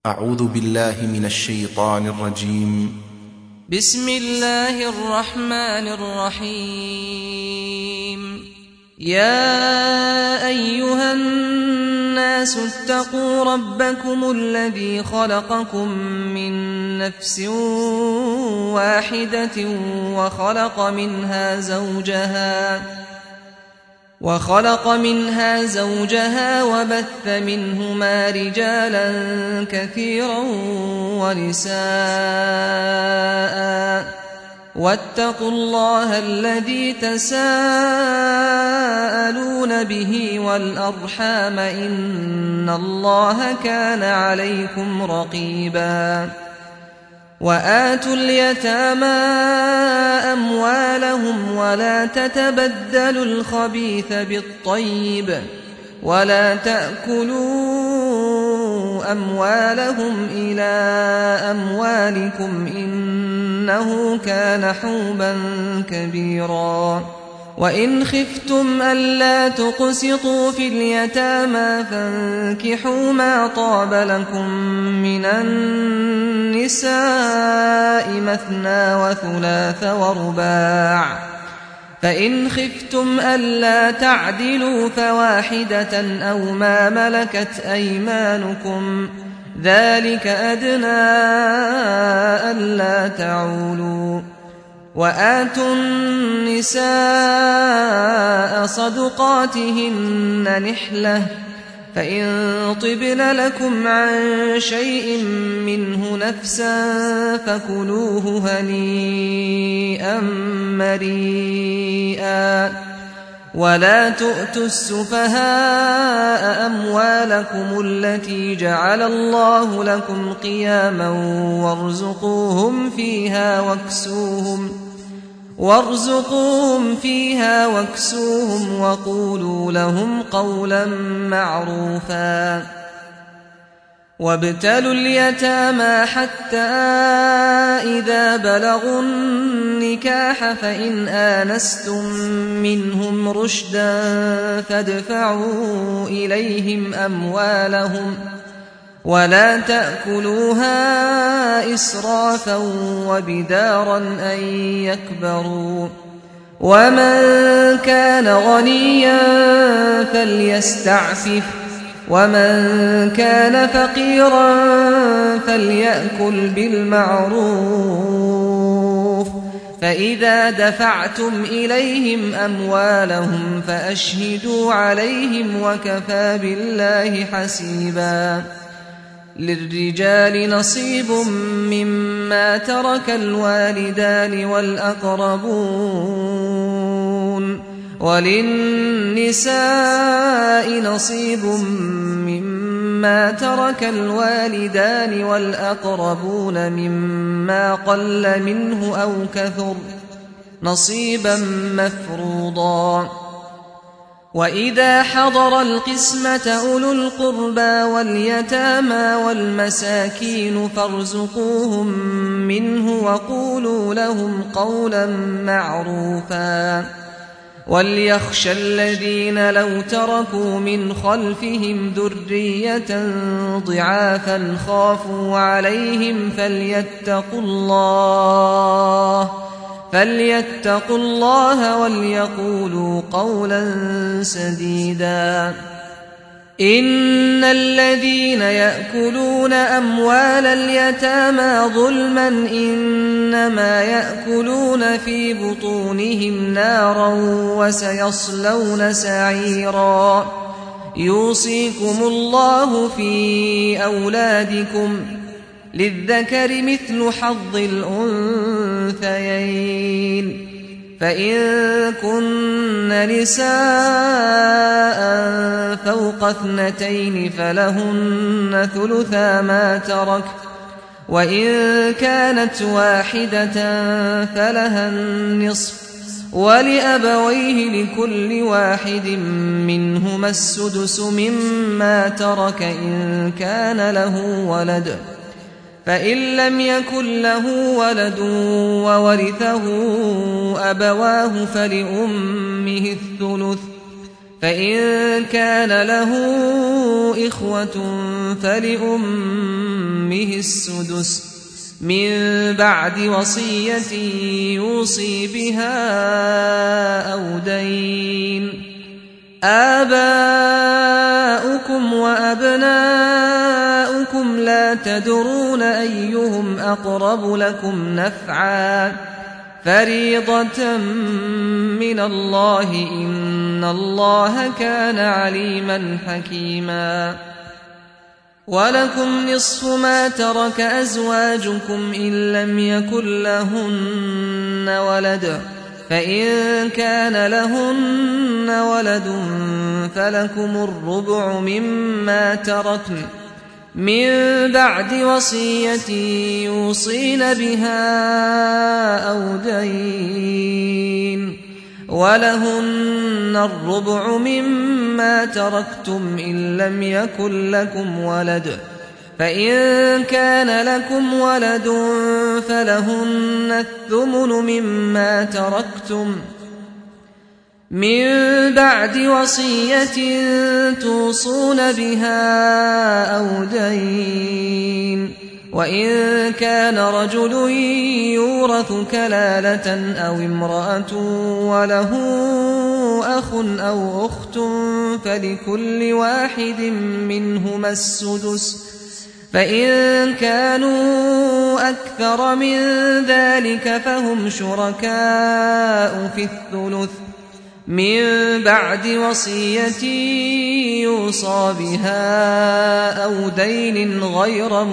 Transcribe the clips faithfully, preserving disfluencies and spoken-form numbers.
أعوذ بالله من الشيطان الرجيم. بسم الله الرحمن الرحيم. يا أيها الناس اتقوا ربكم الذي خلقكم من نفس واحدة وخلق منها زوجها وخلق منها زوجها وبث منهما رجالا كثيرا ونساء، واتقوا الله الذي تساءلون به والأرحام إن الله كان عليكم رقيبا. وآتوا اليتامى أموالهم ولا تتبدلوا الخبيث بالطيب ولا تأكلوا أموالهم إلى أموالكم إنه كان حوبا كبيرا. وإن خفتم ألا تقسطوا في اليتامى فانكحوا ما طاب لكم من النساء مثنى وثلاث ورباع، فإن خفتم ألا تعدلوا فواحدة أو ما ملكت أيمانكم ذلك أدنى ألا تعولوا. وآتوا النساء صدقاتهن نحلة، فإن طبن لكم عن شيء منه نفسا فكلوه هنيئا مريئا. ولا تؤتوا السفهاء أموالكم التي جعل الله لكم قياما وارزقوهم فيها واكسوهم وارزقوهم فيها واكسوهم وقولوا لهم قولا معروفا. وابتلوا اليتامى حتى إذا بلغوا النكاح فإن آنستم منهم رشدا فادفعوا إليهم أموالهم ولا تأكلوها إسرافا وبدارا أن يكبروا. ومن كان غنيا فليستعفف ومن كان فقيرا فليأكل بالمعروف. فإذا دفعتم إليهم أموالهم فأشهدوا عليهم وكفى بالله حسيبا. للرجال نصيب مما ترك الوالدان والأقربون وللنساء نصيب مما ترك الوالدان والأقربون مما قل منه أو كثر نصيبا مفروضا. وإذا حضر القسمة أولو القربى واليتامى والمساكين فارزقوهم منه وقولوا لهم قولا معروفا. وليخشى الذين لو تركوا من خلفهم ذرية ضعافا خافوا عليهم فليتقوا الله فليتقوا الله وليقولوا قولا سديدا. إن الذين يأكلون أموال اليتامى ظلما إنما يأكلون في بطونهم نارا وسيصلون سعيرا. يوصيكم الله في أولادكم للذكر مثل حظ الأنثيين، فإن كن نساء فوق اثنتين فلهن ثلثا ما ترك، وإن كانت واحدة فلها النصف، ولأبويه لكل واحد منهما السدس مما ترك إن كان له ولد. فإن لم يكن له ولد وورثه أبواه فلأمه الثلث، فإن كان له إخوة فلأمه فلكله السدس من بعد وصية يوصي بها أو دين. آباؤكم وأبناؤكم لا تدرون أيهم أقرب لكم نفعا فريضة من الله إن الله كان عليما حكيما. ولكم نصف ما ترك أزواجكم إن لم يكن لهن ولد فإن كان لهن ولد فلكم الربع مما تركن من بعد وصية يوصين بها أو دين. ولهن الربع مما تركتم إن لم يكن لكم ولد فإن كان لكم ولد فلهن الثمن مما تركتم من بعد وصية توصون بها أو دين. وإن كان رجل يورث كلالة أو امرأة وله أخ أو أخت فلكل واحد منهما السدس فإن كانوا أكثر من ذلك فهم شركاء في الثلث من بعد وصية يوصى بها أو دين غير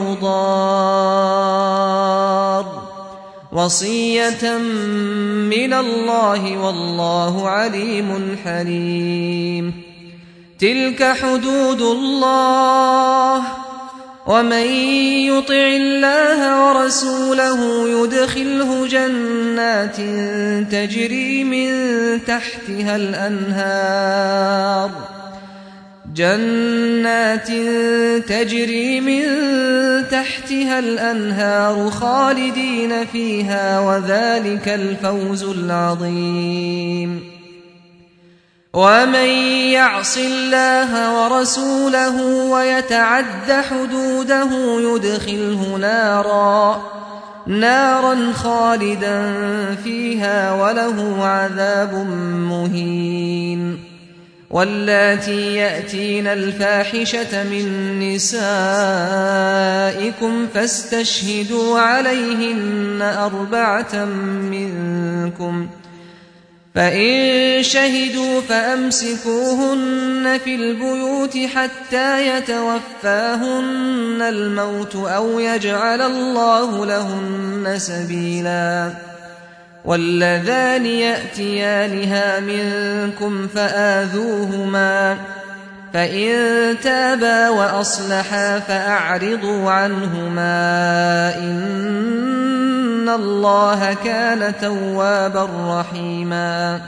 مضار وصية من الله والله عليم حليم. تلك حدود الله ومن يطع الله ورسوله يدخله جنات تجري من تحتها الأنهار جنات تجري من تحتها الأنهار خالدين فيها وذلك الفوز العظيم. ومن يعص الله ورسوله ويتعد حدوده يدخله نارا نارا خالدا فيها وله عذاب مهين. واللاتي يأتين الفاحشة من نسائكم فاستشهدوا عليهن أربعة منكم فإن شهدوا فأمسكوهن في البيوت حتى يتوفاهن الموت أو يجعل الله لهن سبيلا. واللذان يأتيانها منكم فآذوهما فإن تابا وأصلحا فأعرضوا عنهما إن الله كان توابا رحيما.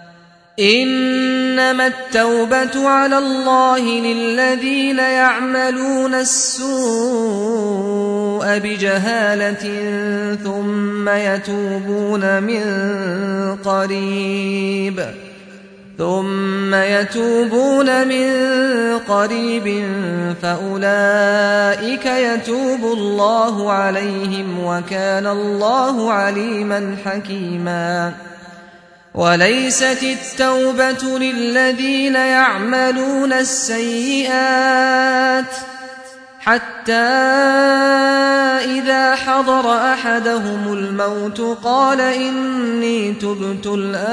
إنما التوبة على الله للذين يعملون السوء بجهالة ثم يتوبون من قريب ثم يتوبون من قريب فأولئك يتوب الله عليهم وكان الله عليما حكيما. وليست التوبة للذين يعملون السيئات حتى إذا حضر أحدهم الموت قال إني تبت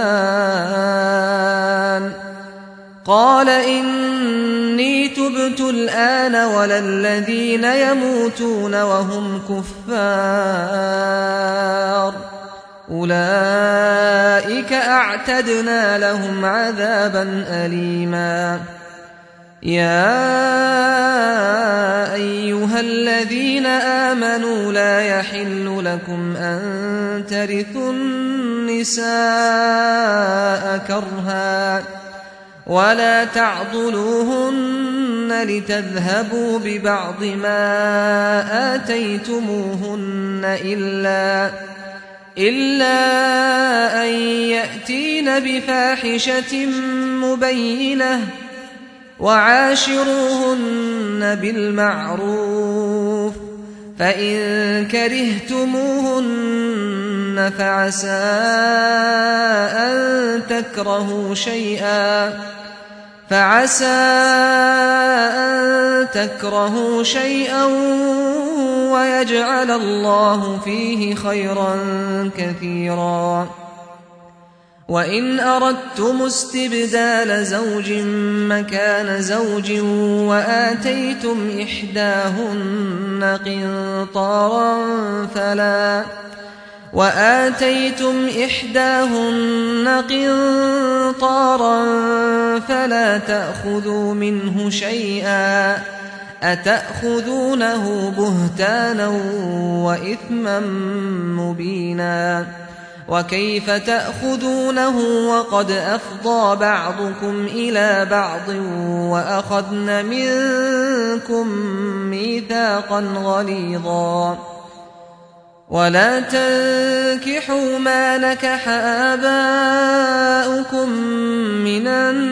الآن قال إني تبت الآن ولا الذين يموتون وهم كفار أولئك أعتدنا لهم عذابا أليما. يا أيها الذين آمنوا لا يحل لكم أن ترثوا النساء كرها ولا تعضلوهن لتذهبوا ببعض ما آتيتموهن إلا إلا أن يأتين بفاحشة مبينة وعاشروهن بالمعروف فإن كرهتموهن فعسى أن تكرهوا شيئا فعسى أن تكرهوا شيئا ويجعل الله فيه خيرا كثيرا. وإن أردتم استبدال زوج مكان زوج وآتيتم إحداهن قنطارا فلا وآتيتم إحداهن قنطارا فلا تأخذوا منه شيئا أتأخذونه بهتانا وإثما مبينا. وكيف تأخذونه وقد أفضى بعضكم إلى بعض وأخذن منكم ميثاقا غليظا. ولا تنكحوا ما نكح آباؤكم من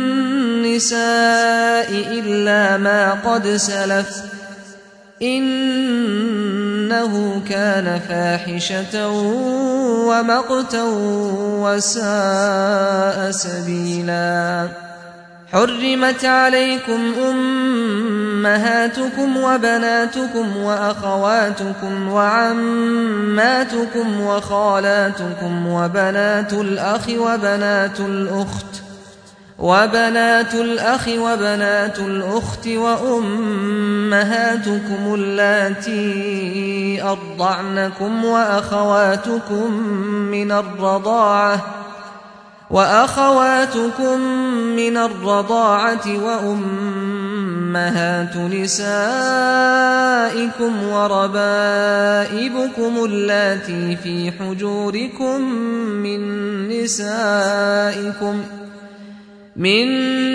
النساء إلا ما قد سلف إنه كان فاحشة ومقتا وساء سبيلا. حرمت عليكم أمهاتكم وبناتكم وأخواتكم وعماتكم وخالاتكم وبنات الأخ وبنات الأخت وبنات الأخ وبنات الأخت وأمهاتكم اللاتي أرضعنكم وأخواتكم من الرضاعة وأخواتكم من الرضاعة وأمهات نسائكم وربائبكم اللاتي في حجوركم من نسائكم من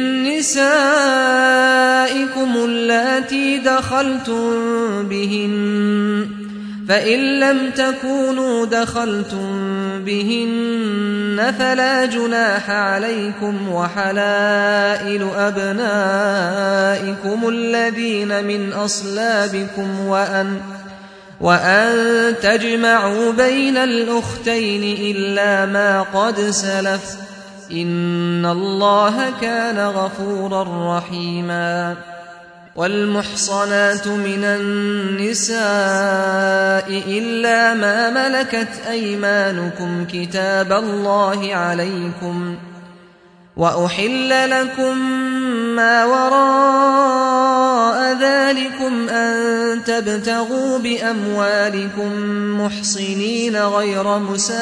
نسائكم اللاتي دخلتم بهن فإن لم تكونوا دخلتم بهن فلا جناح عليكم وحلائل أبنائكم الذين من أصلابكم وأن وأن تجمعوا بين الأختين إلا ما قد سلف إن الله كان غفورا رحيما. والمحصنات من النساء إلا ما ملكت أيمانكم كتاب الله عليكم وأحل لكم ما وراء ذلكم أن تبتغوا بأموالكم محصنين غير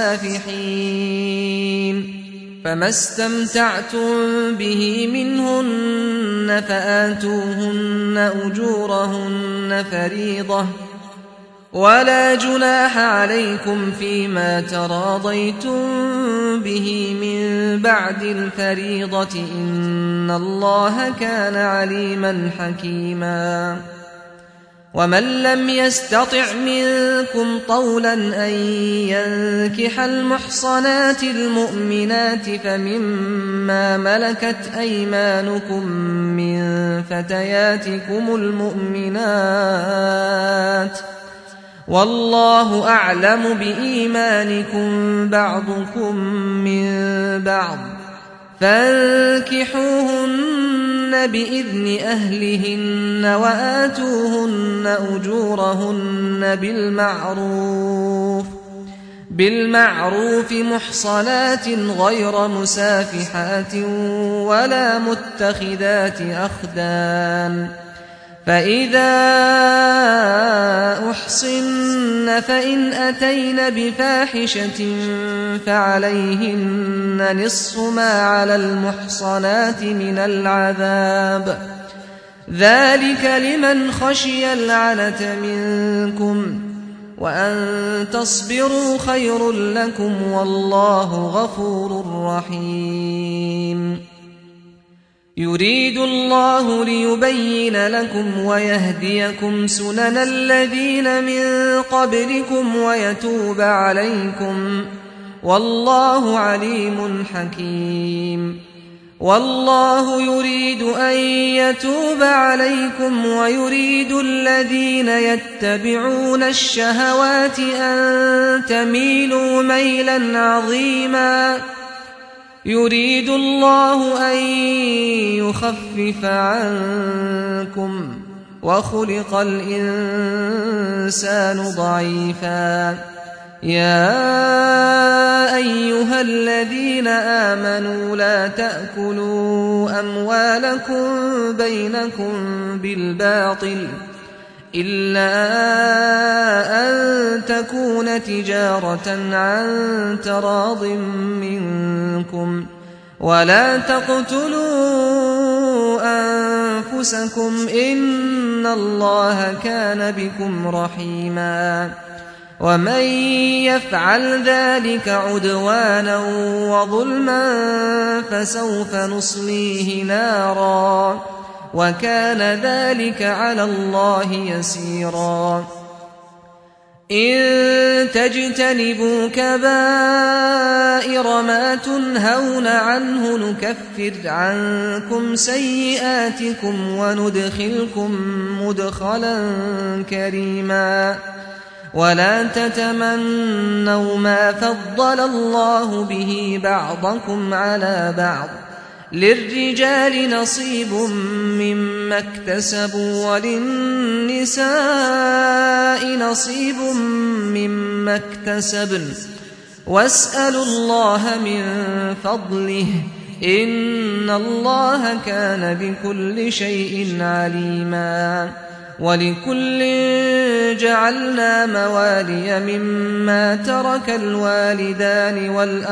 مسافحين فما استمتعتم به منهن فآتوهن أجورهن فريضة ولا جناح عليكم فيما تراضيتم به من بعد الفريضة إن الله كان عليما حكيما. ومن لم يستطع منكم طولا أن ينكح المحصنات المؤمنات فمما ملكت أيمانكم من فتياتكم المؤمنات والله أعلم بإيمانكم بعضكم من بعض فانكحوهن بإذن أهلهن وآتوهن أجورهن بالمعروف بالمعروف محصنات غير مسافحات ولا متخذات أخدان فإذا أحصن فإن أتين بفاحشة فعليهن نصف ما على المحصنات من العذاب ذلك لمن خشي العنة منكم وأن تصبروا خير لكم والله غفور رحيم. يريد الله ليبين لكم ويهديكم سنن الذين من قبلكم ويتوب عليكم والله عليم حكيم. والله يريد أن يتوب عليكم ويريد الذين يتبعون الشهوات أن تميلوا ميلا عظيما يريد الله أن يخفف عنكم وخلق الإنسان ضعيفا يا أيها الذين آمنوا لا تأكلوا أموالكم بينكم بالباطل إلا أن تكون تجارة عن تراض منكم ولا تقتلوا أنفسكم إن الله كان بكم رحيما ومن يفعل ذلك عدوانا وظلما فسوف نصليه نارا وكان ذلك على الله يسيرا إن تجتنبوا كبائر ما تنهون عنه نكفر عنكم سيئاتكم وندخلكم مدخلا كريما ولا تتمنوا ما فضل الله به بعضكم على بعض للرجال نصيب مما اكتسبوا وللنساء نصيب مما اكتسبن واسألوا الله من فضله إن الله كان بكل شيء عليما ولكل جعلنا موالي مما ترك الوالدان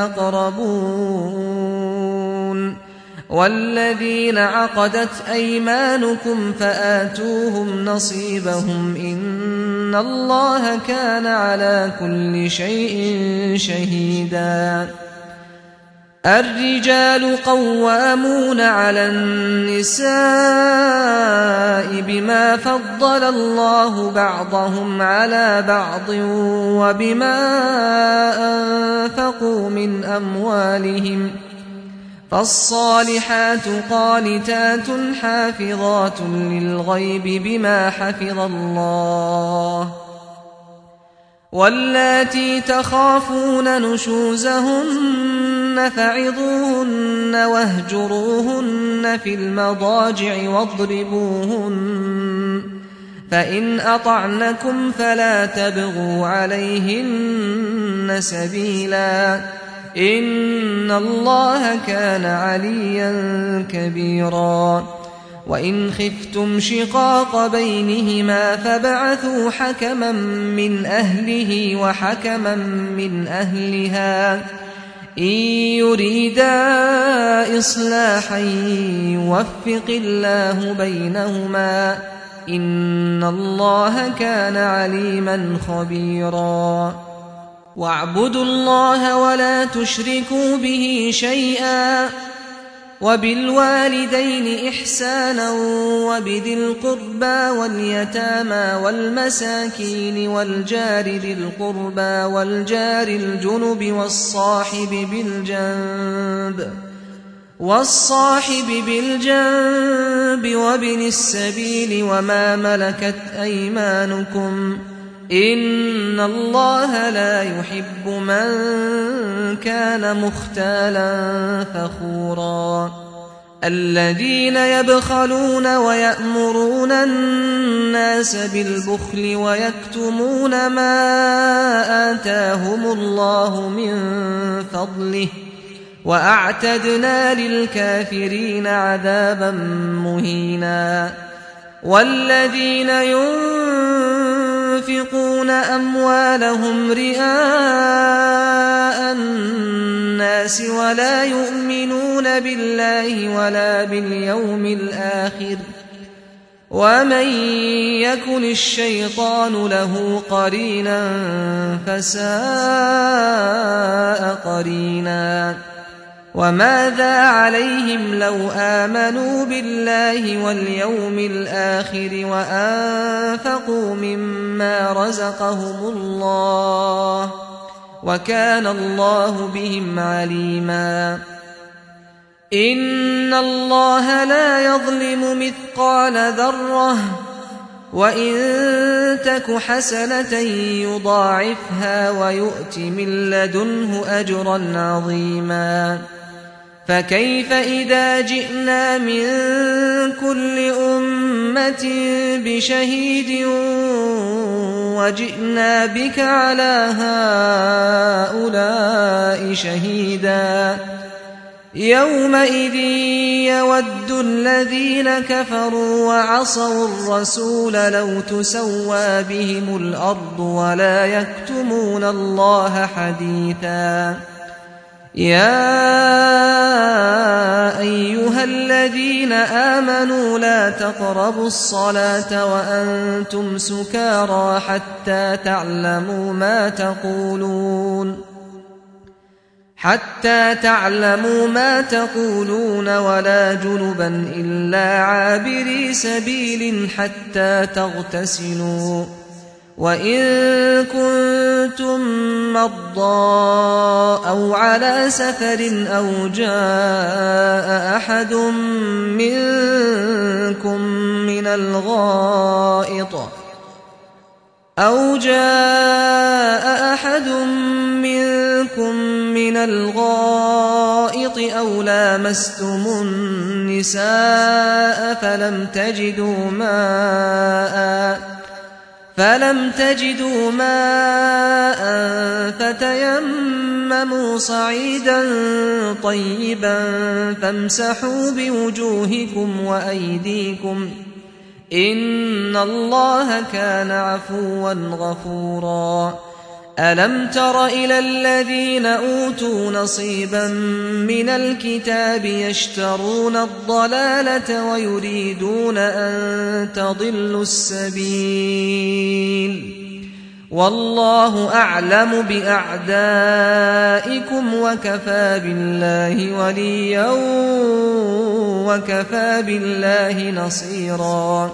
والأقربون والذين عقدت أيمانكم فآتوهم نصيبهم إن الله كان على كل شيء شهيدا الرجال قوامون على النساء بما فضل الله بعضهم على بعض وبما أنفقوا من أموالهم فالصالحات قانتات حافظات للغيب بما حفظ الله واللاتي تخافون نشوزهن فعظوهن واهجروهن في المضاجع واضربوهن فإن أطعنكم فلا تبغوا عليهن سبيلا إن الله كان عليا كبيرا وإن خفتم شقاق بينهما فبعثوا حكما من أهله وحكما من أهلها إن يريدا إصلاحا يوفق الله بينهما إن الله كان عليما خبيرا واعبدوا الله ولا تشركوا به شيئا وبالوالدين إحسانا وبذي القربى واليتامى والمساكين والجار ذي القربى والجار الجنب والصاحب بالجنب والصاحب بالجنب وابن السبيل وما ملكت أيمانكم إن الله لا يحب من كان مختالا فخورا الذين يبخلون ويأمرون الناس بالبخل ويكتمون ما آتاهم الله من فضله وأعتدنا للكافرين عذابا مهينا والذين ينفقون أموالهم رئاء الناس ولا يؤمنون بالله ولا باليوم الآخر ومن يكن الشيطان له قرينا فساء قرينا وماذا عليهم لو آمنوا بالله واليوم الآخر وأنفقوا مما رزقهم الله وكان الله بهم عليما إن الله لا يظلم مثقال ذرة وإن تك حسنة يضاعفها ويؤت من لدنه أجرا عظيما فكيف إذا جئنا من كل أمة بشهيد وجئنا بك على هؤلاء شهيدا يومئذ يود الذين كفروا وعصوا الرسول لو تسوى بهم الأرض ولا يكتمون الله حديثا يا أيها الذين آمنوا لا تقربوا الصلاة وأنتم سكارى حتى تعلموا ما تقولون حتى تعلموا ما تقولون ولا جنبا إلا عابري سبيل حتى تغتسلوا وإن كنتم مرضى أو على سفر أو جاء أحد منكم من الغائط أو جاء أحد منكم من الغائط أو لامستم النساء فلم تجدوا ماء فلم تجدوا ماء فتيمموا صعيدا طيبا فامسحوا بوجوهكم وأيديكم إن الله كان عفوا غفورا ألم تر إلى الذين أوتوا نصيبا من الكتاب يشترون الضلالة ويريدون أن تضلوا السبيل والله أعلم بأعدائكم وكفى بالله وليا وكفى بالله نصيرا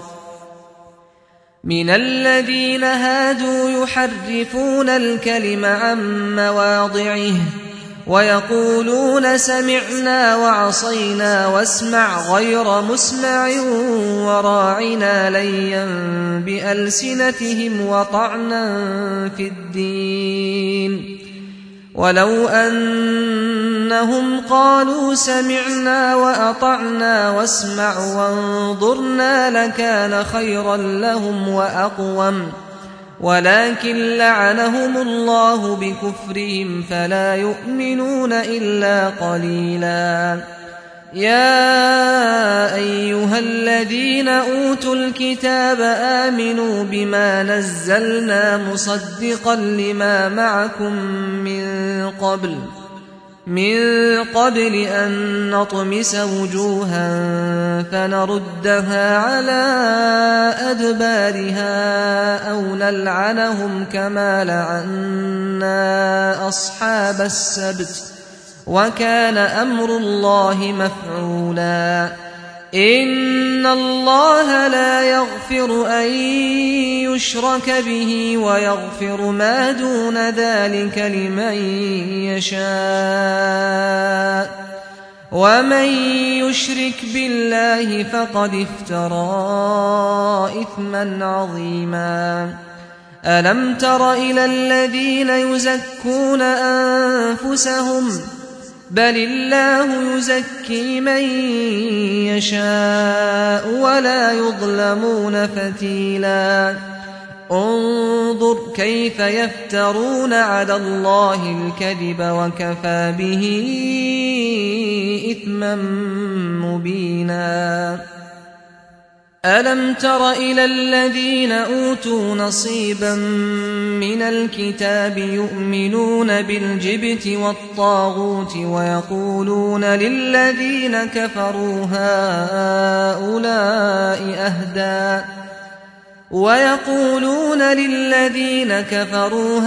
من الذين هادوا يحرفون الكلم عن مواضعه ويقولون سمعنا وعصينا واسمع غير مسمع وراعنا ليا بألسنتهم وطعنا في الدين ولو أنهم قالوا سمعنا وأطعنا واسمع وانظرنا لكان خيرا لهم وأقوم ولكن لعنهم الله بكفرهم فلا يؤمنون إلا قليلا يا أيها الذين أوتوا الكتاب آمنوا بما نزلنا مصدقا لما معكم من قبل من قبل أن نطمس وجوها فنردها على أدبارها أو نلعنهم كما لعنا أصحاب السبت وكان أمر الله مفعولا إن الله لا يغفر أن يشرك به ويغفر ما دون ذلك لمن يشاء ومن يشرك بالله فقد افترى إثما عظيما ألم تر إلى الذين يزكون أنفسهم بل الله يزكي من يشاء ولا يظلمون فتيلا انظر كيف يفترون على الله الكذب وكفى به إثما مبينا ألم تر إلى الذين أوتوا نصيبا من الكتاب يؤمنون بالجبت والطاغوت ويقولون للذين كفروا هؤلاء أهدى ويقولون للذين كفروا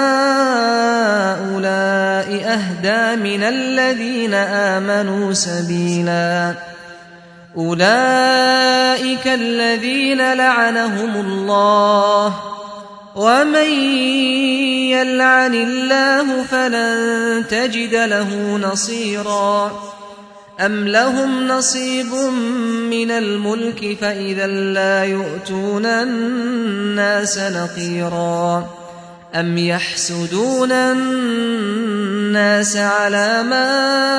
هؤلاء أهدى من الذين آمنوا سبيلا أولئك الذين لعنهم الله ومن يلعن الله فلن تجد له نصيرا أم لهم نصيب من الملك فإذا لا يؤتون الناس نقيرا أم يحسدون الناس على ما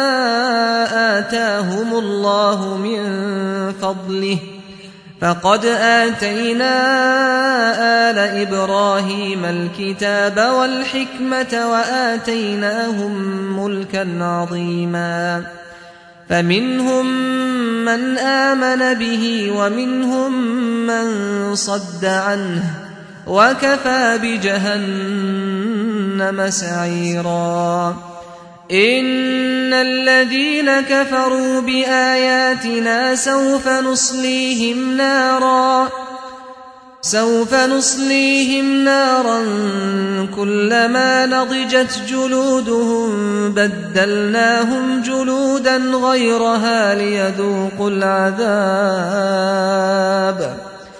آتاهم الله من فضله فقد آتينا آل إبراهيم الكتاب والحكمة وآتيناهم ملكا عظيما فمنهم من آمن به ومنهم من صد عنه وكفى بجهنم سعيرا إن الذين كفروا بآياتنا سوف نصليهم نارا سوف نصليهم نارا كلما نضجت جلودهم بدلناهم جلودا غيرها ليذوقوا العذاب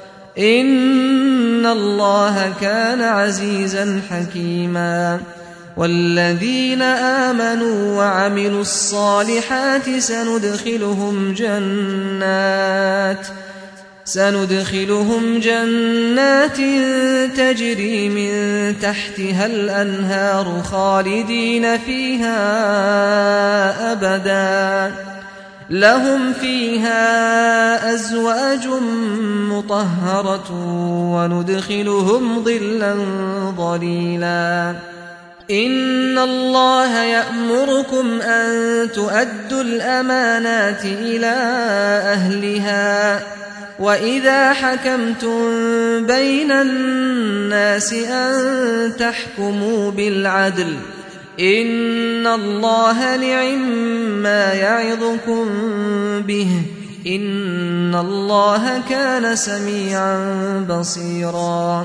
إن الله كان عزيزا حكيما والذين آمنوا وعملوا الصالحات سندخلهم جنات سندخلهم جنات تجري من تحتها الأنهار خالدين فيها أبدا لهم فيها أزواج مطهرة وندخلهم ظلا ظليلا إن الله يأمركم أن تؤدوا الأمانات إلى أهلها وإذا حكمتم بين الناس أن تحكموا بالعدل إن الله نعما يعظكم به إن الله كان سميعا بصيرا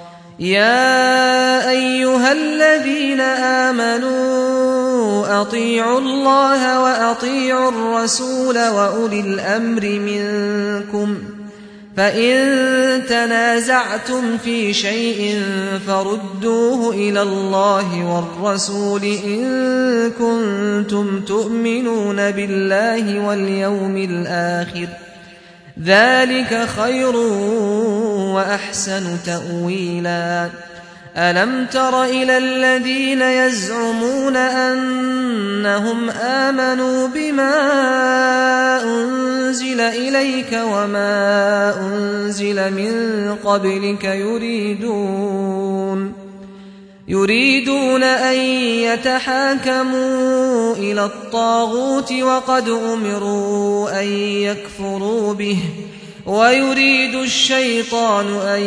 يا أيها الذين آمنوا أطيعوا الله وأطيعوا الرسول وأولي الأمر منكم فإن تنازعتم في شيء فردوه إلى الله والرسول إن كنتم تؤمنون بالله واليوم الآخر ذلك خير وأحسن تأويلا ألم تر إلى الذين يزعمون أنهم آمنوا بما أنزل إليك وما أنزل من قبلك يريدون يريدون أن يتحاكموا إلى الطاغوت وقد أمروا أن يكفروا به ويريد الشيطان أن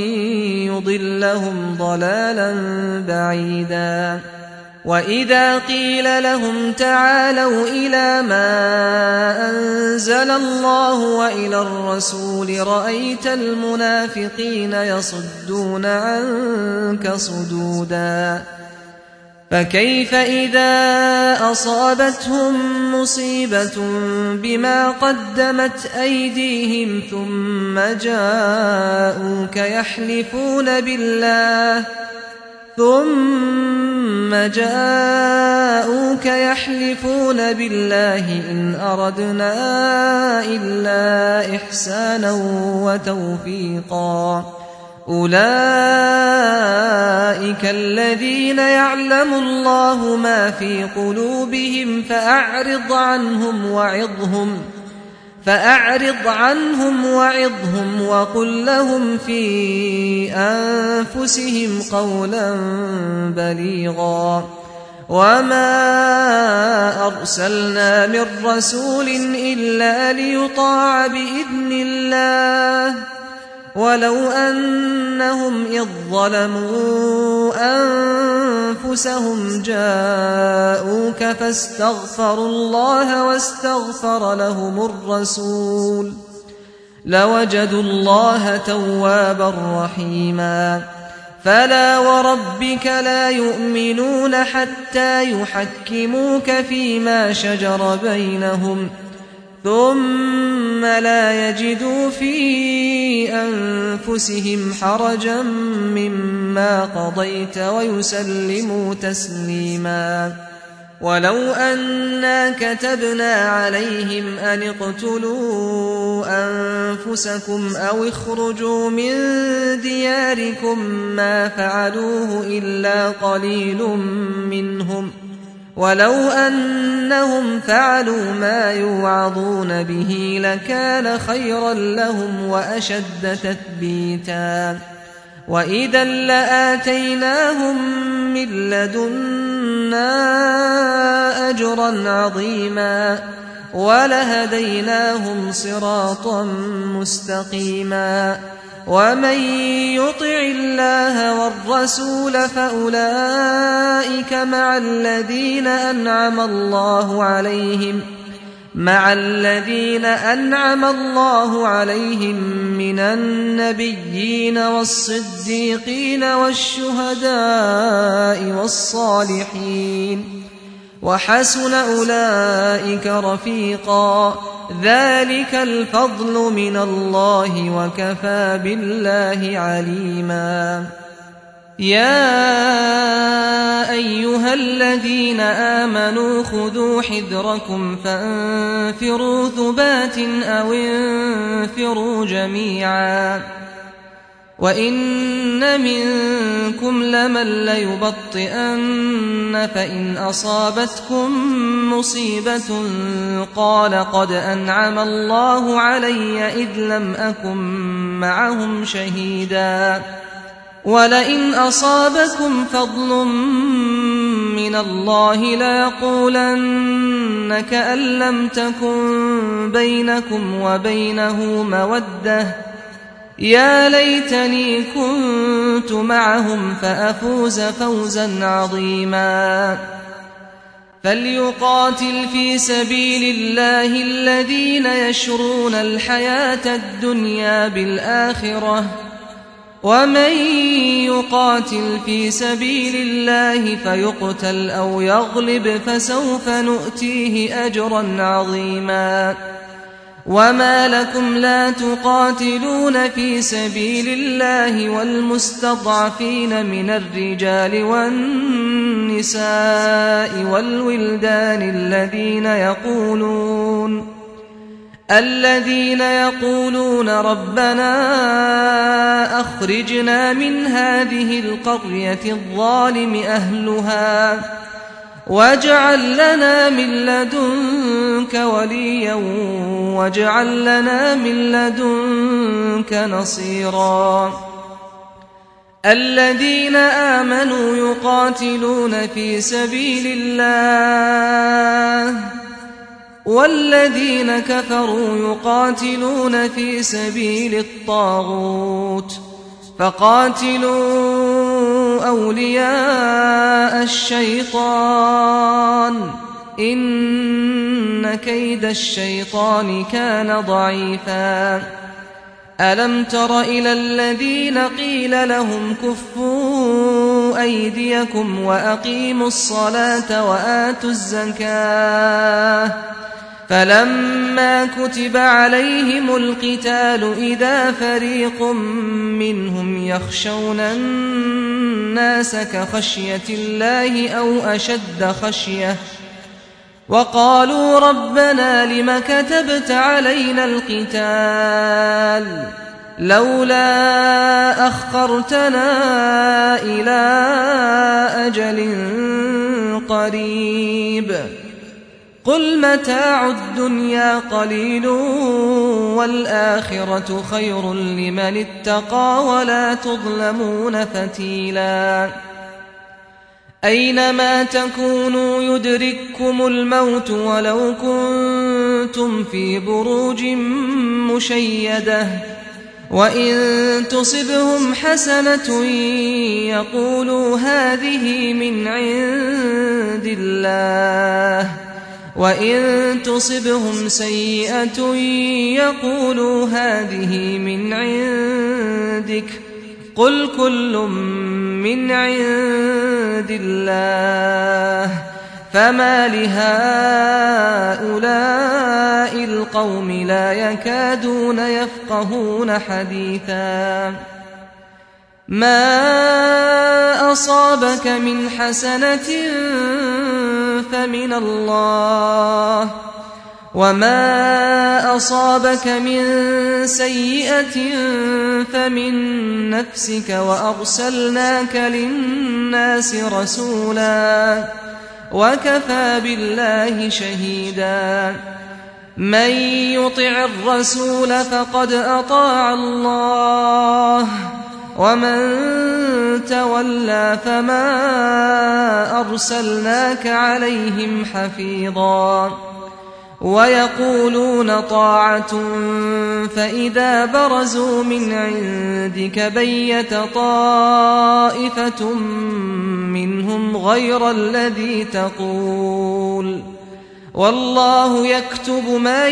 يضلهم ضلالا بعيدا وإذا قيل لهم تعالوا إلى ما أنزل الله وإلى الرسول رأيت المنافقين يصدون عنك صدودا فكيف إذا أصابتهم مصيبة بما قدمت أيديهم ثم جاءوك يحلفون بالله ثم جاءوك يحلفون بالله إن أردنا إلا إحسانا وتوفيقا أولئك الذين يعلم الله ما في قلوبهم فأعرض عنهم وعظهم فأعرض عنهم وعظهم وقل لهم في أنفسهم قولا بليغا وما أرسلنا من رسول إلا ليطاع بإذن الله ولو أنهم إذ ظلموا أنفسهم جاءوك فاستغفروا الله واستغفر لهم الرسول لوجدوا الله توابا رحيما فلا وربك لا يؤمنون حتى يحكموك فيما شجر بينهم ثم لا يجدوا في أنفسهم حرجا مما قضيت ويسلموا تسليما ولو أنا كتبنا عليهم أن اقتلوا أنفسكم أو اخرجوا من دياركم ما فعلوه إلا قليل منهم ولو أنهم فعلوا ما يوعظون به لكان خيرا لهم وأشد تثبيتا وإذا لآتيناهم من لدنا أجرا عظيما ولهديناهم صراطا مستقيما ومن يطع الله والرسول فأولئك مع الذين أنعم الله عليهم مع الذين أنعم الله عليهم من النبيين والصديقين والشهداء والصالحين وحسن أولئك رفيقا ذلك الفضل من الله وكفى بالله عليما يا أيها الذين آمنوا خذوا حذركم فانفروا ثبات أو انفروا جميعا وإن منكم لمن ليبطئن فإن أصابتكم مصيبة قال قد أنعم الله علي إذ لم أكن معهم شهيدا ولئن أصابكم فضل من الله ليقولن كأن لم تكن بينكم وبينه مودة يا ليتني كنت معهم فأفوز فوزا عظيما فليقاتل في سبيل الله الذين يشرون الحياة الدنيا بالآخرة ومن يقاتل في سبيل الله فيقتل أو يغلب فسوف نؤتيه أجرا عظيما وما لكم لا تقاتلون في سبيل الله والمستضعفين من الرجال والنساء والولدان الذين يقولون الذين يقولون ربنا أخرجنا من هذه القرية الظالم أهلها واجعل لنا من لدنك وليا واجعل لنا من لدنك نصيرا الذين آمنوا يقاتلون في سبيل الله والذين كفروا يقاتلون في سبيل الطاغوت فقاتلوا أولياء الشيطان إن كيد الشيطان كان ضعيفا ألم تر إلى الذين قيل لهم كفوا أيديكم وأقيموا الصلاة وآتوا الزكاة فلما كتب عليهم القتال إذا فريق منهم يخشون الناس كخشية الله أو أشد خشية وقالوا ربنا لم كتبت علينا القتال لولا أخرتنا إلى أجل قريب قل متاع الدنيا قليل والآخرة خير لمن اتقى ولا تظلمون فتيلا أينما تكونوا يدرككم الموت ولو كنتم في بروج مشيدة وإن تصبهم حسنة يقولوا هذه من عند الله وإن تصبهم سيئة يقولوا هذه من عندك قل كل من عند الله فما لهؤلاء القوم لا يكادون يفقهون حديثا ما أصابك من حسنة فمن الله وما أصابك من سيئة فمن نفسك وأرسلناك للناس رسولا وكفى بالله شهيدا من يطع الرسول فقد أطاع الله ومن تولى فما أرسلناك عليهم حفيظا ويقولون طاعة فإذا برزوا من عندك بيت طائفة منهم غير الذي تقول والله يكتب ما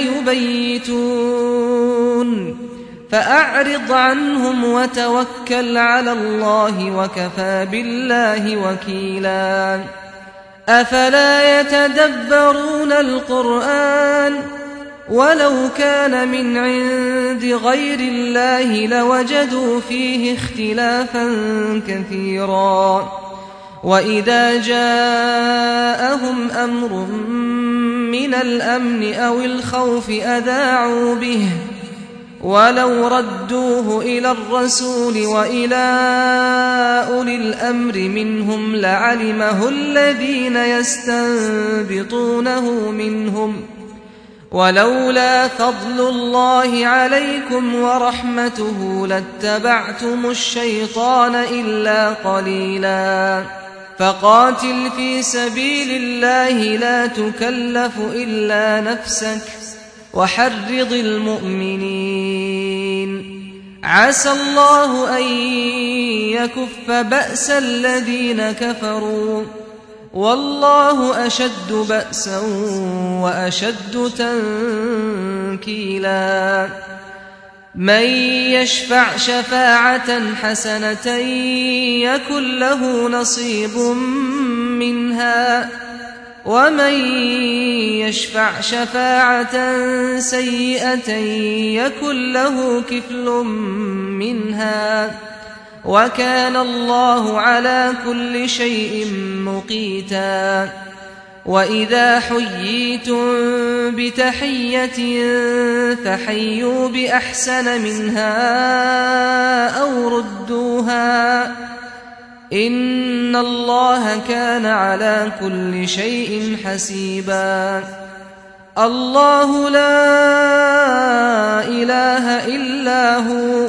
يبيتون فأعرض عنهم وتوكل على الله وكفى بالله وكيلا أفلا يتدبرون القرآن ولو كان من عند غير الله لوجدوا فيه اختلافا كثيرا وإذا جاءهم أمر من الأمن أو الخوف أذاعوا به ولو ردوه إلى الرسول وإلى أولي الأمر منهم لعلمه الذين يستنبطونه منهم ولولا فضل الله عليكم ورحمته لاتبعتم الشيطان إلا قليلا فقاتل في سبيل الله لا تكلف إلا نفسك وحرض المؤمنين عسى الله أن يكف بأس الذين كفروا والله أشد بأسا وأشد تنكيلا من يشفع شفاعة حسنة يكن له نصيب منها ومن يشفع شفاعة سيئة يكن له كفل منها وكان الله على كل شيء مقيتا وإذا حييتم بتحية فحيوا بأحسن منها أو ردوها إن الله كان على كل شيء حسيبا الله لا إله إلا هو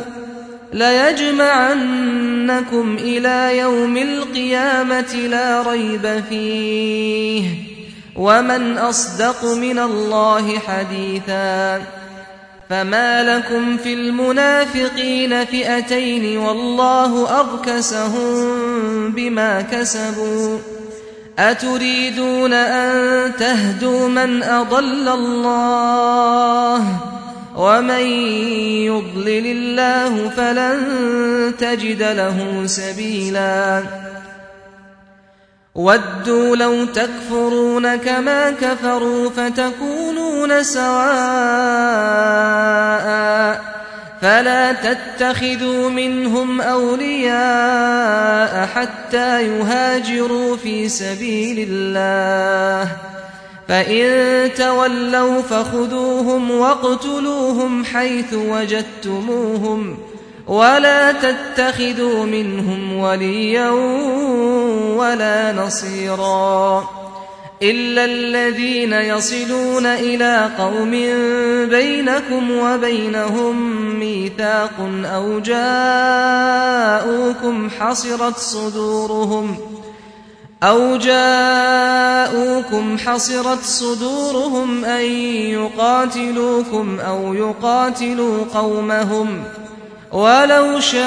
ليجمعنكم إلى يوم القيامة لا ريب فيه ومن أصدق من الله حديثا فما لكم في المنافقين فئتين والله أركسهم بما كسبوا أتريدون أن تهدوا من أضل الله ومن يضلل الله فلن تجد له سبيلا ودوا لو تكفرون كما كفروا فتكونون سواء فلا تتخذوا منهم أولياء حتى يهاجروا في سبيل الله فإن تولوا فخذوهم واقتلوهم حيث وجدتموهم ولا تتخذوا منهم وليا ولا نصيرا إلا الذين يصلون إلى قوم بينكم وبينهم ميثاق أو جاءوكم حصرت صدورهم أو جاءوكم حصرت صدورهم أن يقاتلوكم أو يقاتلوا قومهم ولو شاء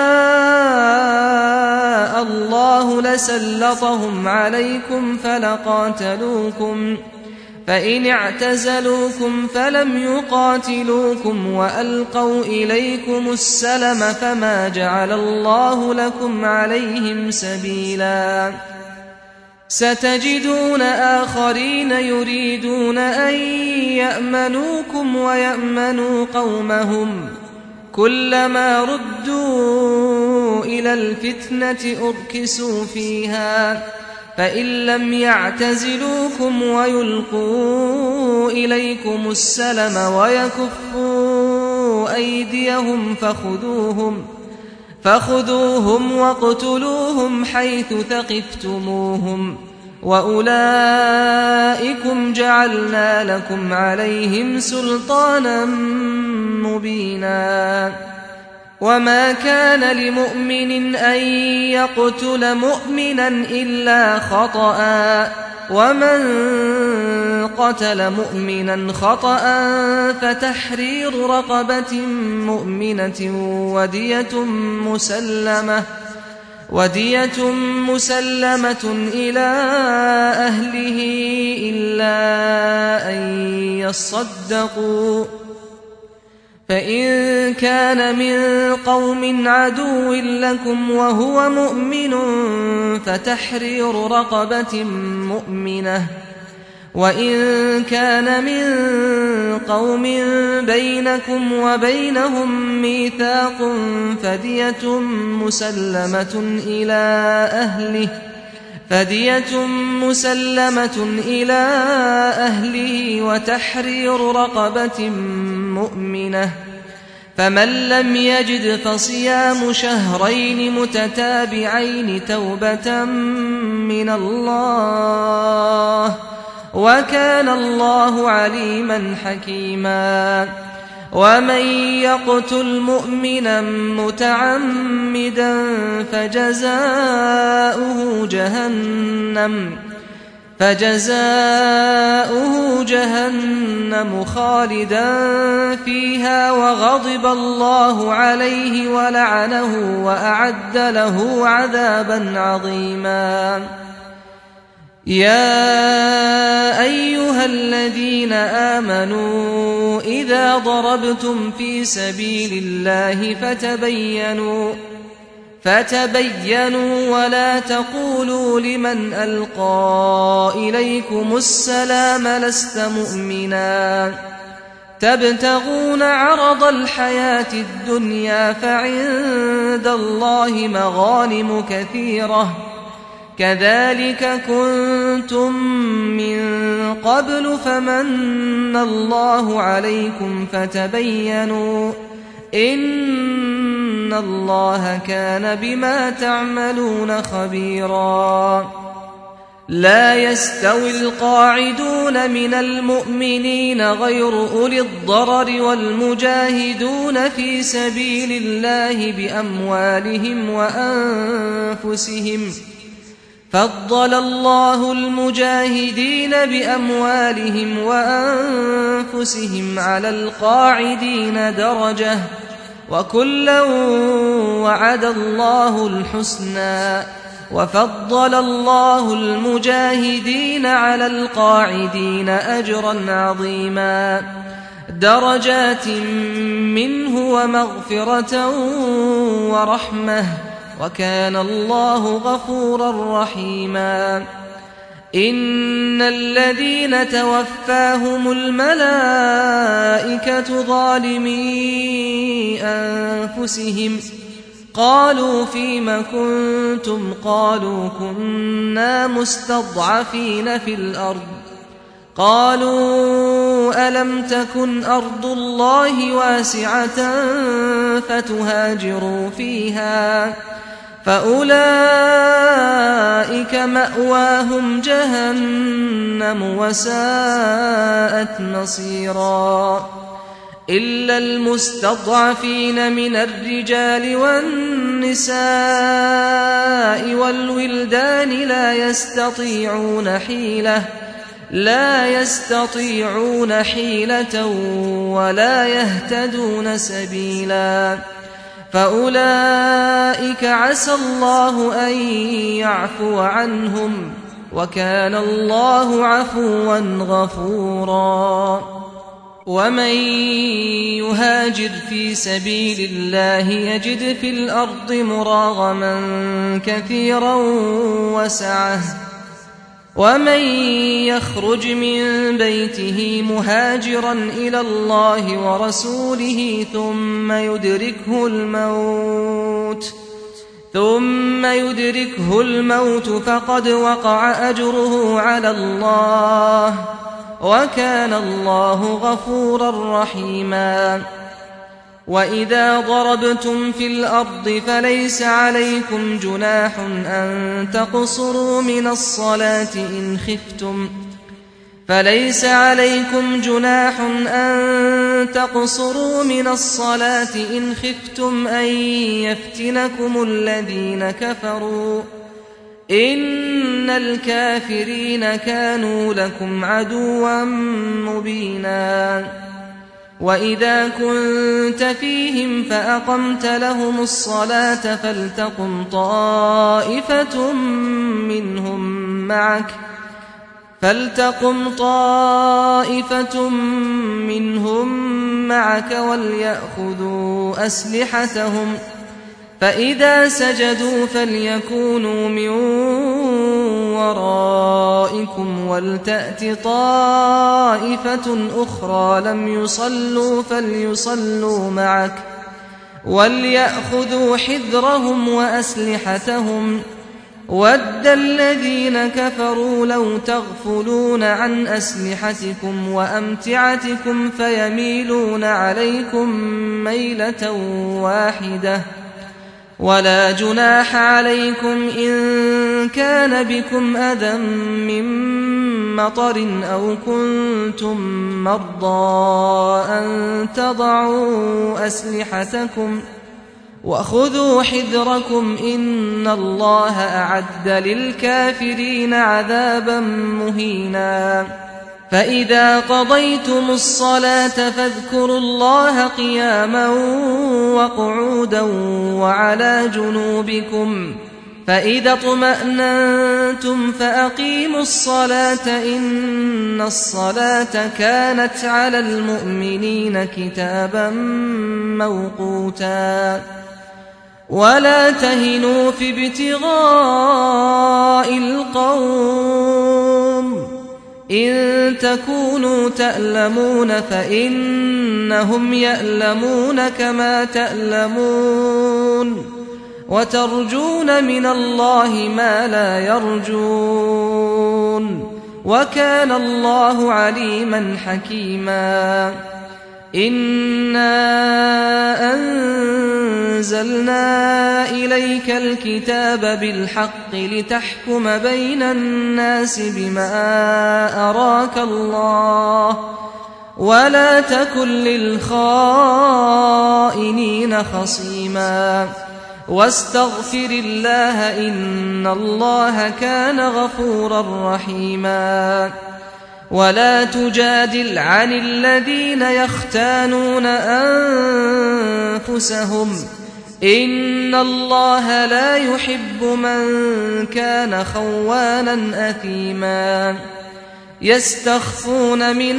الله لسلطهم عليكم فلقاتلوكم فإن اعتزلوكم فلم يقاتلوكم وألقوا إليكم السلم فما جعل الله لكم عليهم سبيلا ستجدون آخرين يريدون أن يأمنوكم ويأمنوا قومهم كلما ردوا إلى الفتنة أركسوا فيها فإن لم يعتزلوكم ويلقوا إليكم السلم ويكفوا أيديهم فخذوهم فخذوهم واقتلوهم حيث ثقفتموهم وأولئكم جعلنا لكم عليهم سلطانا مبينا وما كان لمؤمن أن يقتل مؤمنا إلا خطأ ومن قتل مؤمنا خطأ فتحرير رقبة مؤمنة ودية مسلمة ودية مسلمة إلى أهله إلا أن يصدقوا فإن كان من قوم عدو لكم وهو مؤمن فتحرير رقبة مؤمنة وإن كان من قوم بينكم وبينهم ميثاق فدية مسلمة إلى أهله فدية مسلمة إلى أهله وتحرير رقبة مؤمنة فمن لم يجد فصيام شهرين متتابعين توبة من الله وكان الله عليما حكيما ومن يقتل مؤمنا متعمدا فجزاؤه جهنم فجزاؤه جهنم خالدا فيها وغضب الله عليه ولعنه وأعد له عذابا عظيما يا أيها الذين آمنوا إذا ضربتم في سبيل الله فتبينوا فتبينوا ولا تقولوا لمن ألقى إليكم السلام لست مؤمنا تبتغون عرض الحياة الدنيا فعند الله مغانم كثيرة كذلك كنتم من قبل فمن الله عليكم فتبينوا إن الله كان بما تعملون خبيرا لا يستوي القاعدون من المؤمنين غير أولي الضرر والمجاهدون في سبيل الله بأموالهم وأنفسهم فضل الله المجاهدين بأموالهم وأنفسهم على القاعدين درجة وكلا وعد الله الحسنى وفضل الله المجاهدين على القاعدين أجرا عظيما درجات منه ومغفرة ورحمة وكان الله غفورا رحيما إن الذين توفاهم الملائكة ظالمي أنفسهم قالوا فيم كنتم قالوا كنا مستضعفين في الأرض قالوا ألم تكن أرض الله واسعة فتهاجروا فيها فأولئك مأواهم جهنم وساءت مصيرا إلا المستضعفين من الرجال والنساء والولدان لا يستطيعون حيلة لا يستطيعون حيلة ولا يهتدون سبيلا فأولئك عسى الله أن يعفو عنهم وكان الله عفوا غفورا ومن يهاجر في سبيل الله يجد في الأرض مراغما كثيرا وسعة ومن يخرج من بيته مهاجرا إلى الله ورسوله ثم يدركه الموت ثم يدركه الموت فقد وقع أجره على الله وكان الله غفورا رحيما وإذا ضربتم في الأرض فليس عليكم جناح أن تقصروا من الصلاة إن خفتم فليس عليكم جناح أن تقصروا من الصلاة إن خفتم أن يفتنكم الذين كفروا إن الكافرين كانوا لكم عدوا مبينا وإذا كنت فيهم فأقمت لهم الصلاة فلتقم طائفة منهم معك فلتقم طائفة منهم معك وليأخذوا أسلحتهم فإذا سجدوا فليكونوا من ورائكم ولتأت طائفة أخرى لم يصلوا فليصلوا معك وليأخذوا حذرهم وأسلحتهم ود الذين كفروا لو تغفلون عن أسلحتكم وأمتعتكم فيميلون عليكم ميلة واحدة ولا جناح عليكم إن كان بكم أذى من مطر أو كنتم مرضى أن تضعوا أسلحتكم وخذوا حذركم إن الله أعد للكافرين عذابا مهينا فإذا قضيتم الصلاة فاذكروا الله قياما وقعودا وعلى جنوبكم فإذا اطمأننتم فأقيموا الصلاة إن الصلاة كانت على المؤمنين كتابا موقوتا ولا تهنوا في ابتغاء القوم إن تكونوا تألمون فإنهم يألمون كما تألمون وترجون من الله ما لا يرجون وكان الله عليما حكيما إنا أنزلنا إليك الكتاب بالحق لتحكم بين الناس بما أراك الله ولا تكن للخائنين خصيما واستغفر الله إن الله كان غفورا رحيما ولا تجادل عن الذين يختانون أنفسهم إن الله لا يحب من كان خوانا أثيما يستخفون من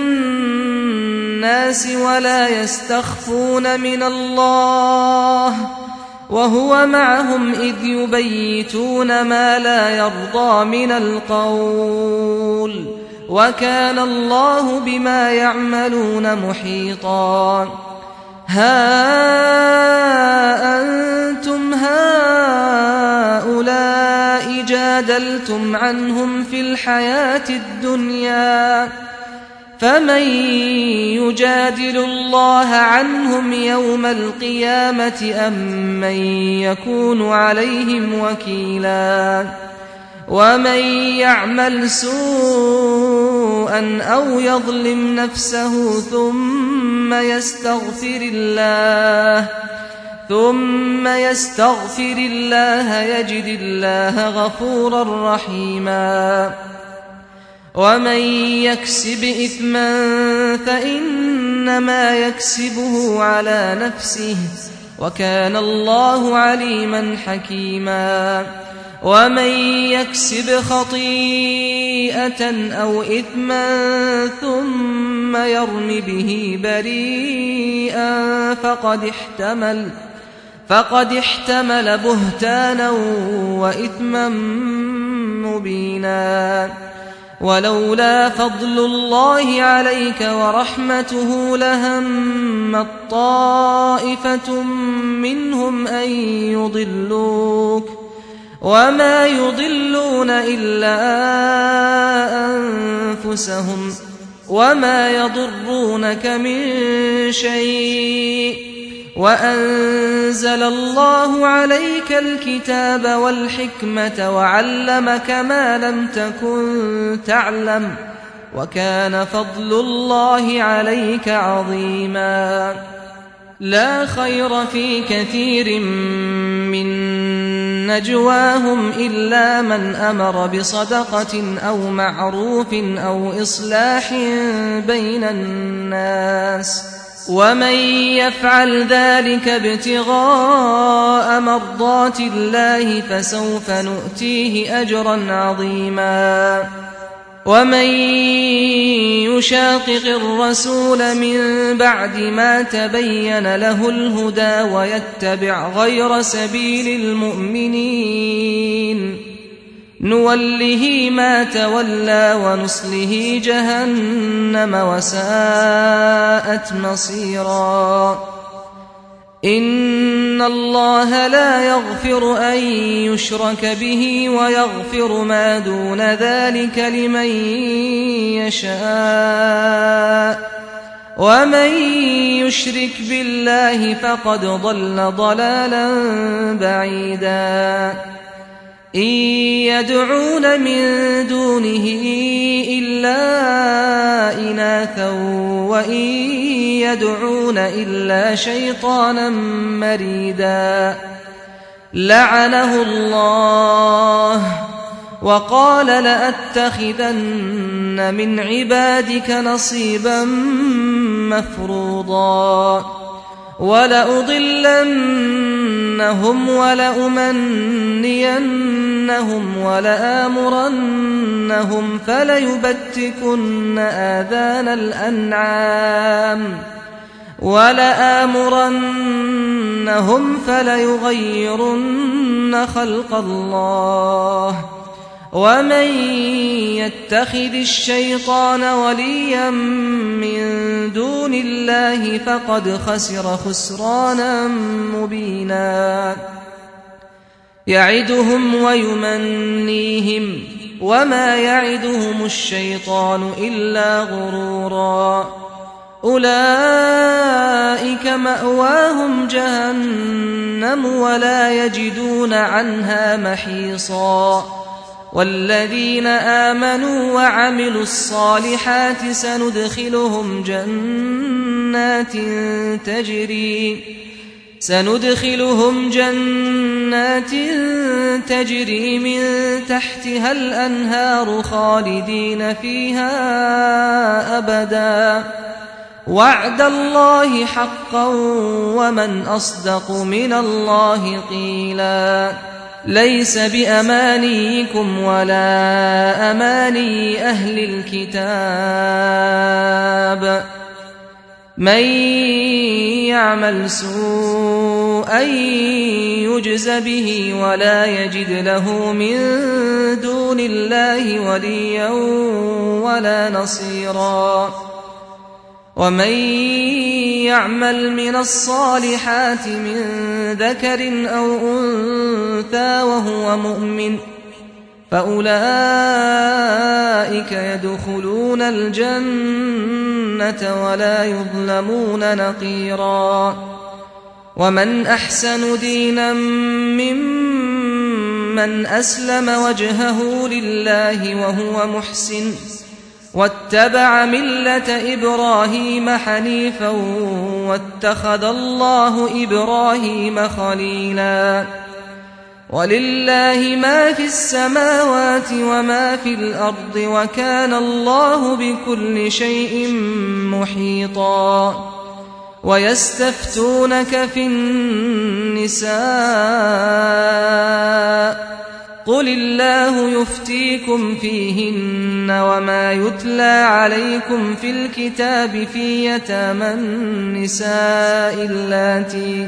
الناس ولا يستخفون من الله وهو معهم إذ يبيتون ما لا يرضى من القول وكان الله بما يعملون محيطا ها أنتم هؤلاء جادلتم عنهم في الحياة الدنيا فمن يجادل الله عنهم يوم القيامة أم من يكون عليهم وكيلا ومن يعمل سوءا أو يظلم نفسه ثم يستغفر الله ثم يستغفر الله يجد الله غفورا رحيما ومن يكسب إثما فإنما يكسبه على نفسه وكان الله عليما حكيما ومن يكسب خطيئة أو إثما ثم يرم به بريئا فقد احتمل فقد احتمل بهتانا وإثما مبينا ولولا فضل الله عليك ورحمته لهمت طائفة منهم أن يضلوك وما يضلون إلا أنفسهم وما يضرونك من شيء وأنزل الله عليك الكتاب والحكمة وعلمك ما لم تكن تعلم وكان فضل الله عليك عظيما لا خير في كثير من نجواهم إلا من أمر بصدقة أو معروف أو إصلاح بين الناس ومن يفعل ذلك ابتغاء مرضات الله فسوف نؤتيه أجرا عظيما ومن يشاقق الرسول من بعد ما تبين له الهدى ويتبع غير سبيل المؤمنين نوله ما تولى ونصله جهنم وساءت مصيرا إن الله لا يغفر أن يشرك به ويغفر ما دون ذلك لمن يشاء ومن يشرك بالله فقد ضل ضلالا بعيدا إن يدعون من دونه إلا إناثا وإن يدعون إلا شيطانا مريدا لعنه الله وقال لأتخذن من عبادك نصيبا مفروضا ولأضلنهم ولأمنينهم ولآمرنهم فليبتكن آذان الأنعام ولآمرنهم فليغيرن خلق الله ومن يتخذ الشيطان وليا من دون الله فقد خسر خسرانا مبينا يعدهم ويمنيهم وما يعدهم الشيطان إلا غرورا أولئك مأواهم جهنم ولا يجدون عنها محيصا والذين آمنوا وعملوا الصالحات سندخلهم جنات تجري سندخلهم جنات تجري من تحتها الأنهار خالدين فيها أبدا وعد الله حقا ومن أصدق من الله قيلا ليس بأمانيكم ولا أماني أهل الكتاب من يعمل سوءا يجز به ولا يجد له من دون الله وليا ولا نصيرا ومن يعمل من الصالحات من ذكر أو أنثى وهو مؤمن فأولئك يدخلون الجنة ولا يظلمون نقيرا ومن أحسن دينا ممن أسلم وجهه لله وهو محسن واتبع ملة إبراهيم حنيفا واتخذ الله إبراهيم خليلا ولله ما في السماوات وما في الأرض وكان الله بكل شيء محيطا ويستفتونك في النساء قل الله يفتيكم فيهن وما يتلى عليكم في الكتاب في يتامى النساء اللاتي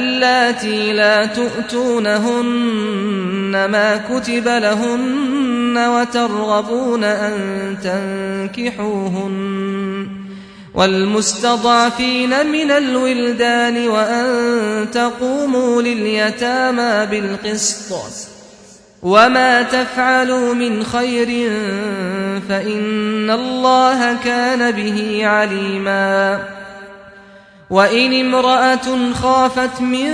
اللاتي لا تؤتونهن ما كتب لهن وترغبون أن تنكحوهن والمستضعفين من الولدان وأن تقوموا لليتامى بالقسط وما تفعلوا من خير فإن الله كان به عليما وإن امرأة خافت من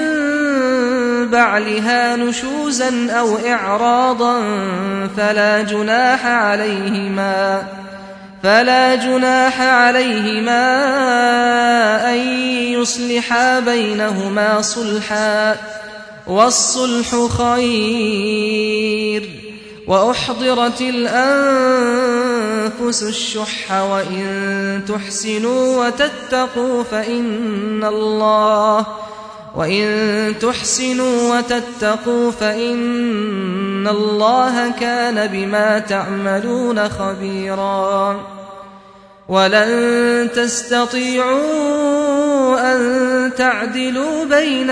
بعلها نشوزا أو إعراضا فلا جناح عليهما فلا جناح عليهما أن يصلحا بينهما صلحا والصلح خير وأحضرت الأنفس الشح وإن تحسنوا وتتقوا فإن الله وإن تحسنوا وتتقوا فإن الله كان بما تعملون خبيرا ولن تستطيعوا أن تعدلوا بين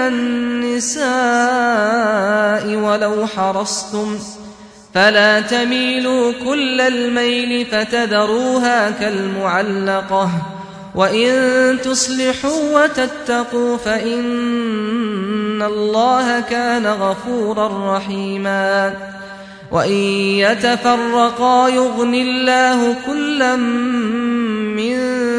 النساء ولو حرصتم فلا تميلوا كل الميل فتذروها كالمعلقة وإن تصلحوا وتتقوا فإن الله كان غفورا رحيما وإن يتفرقا يغني الله كلا من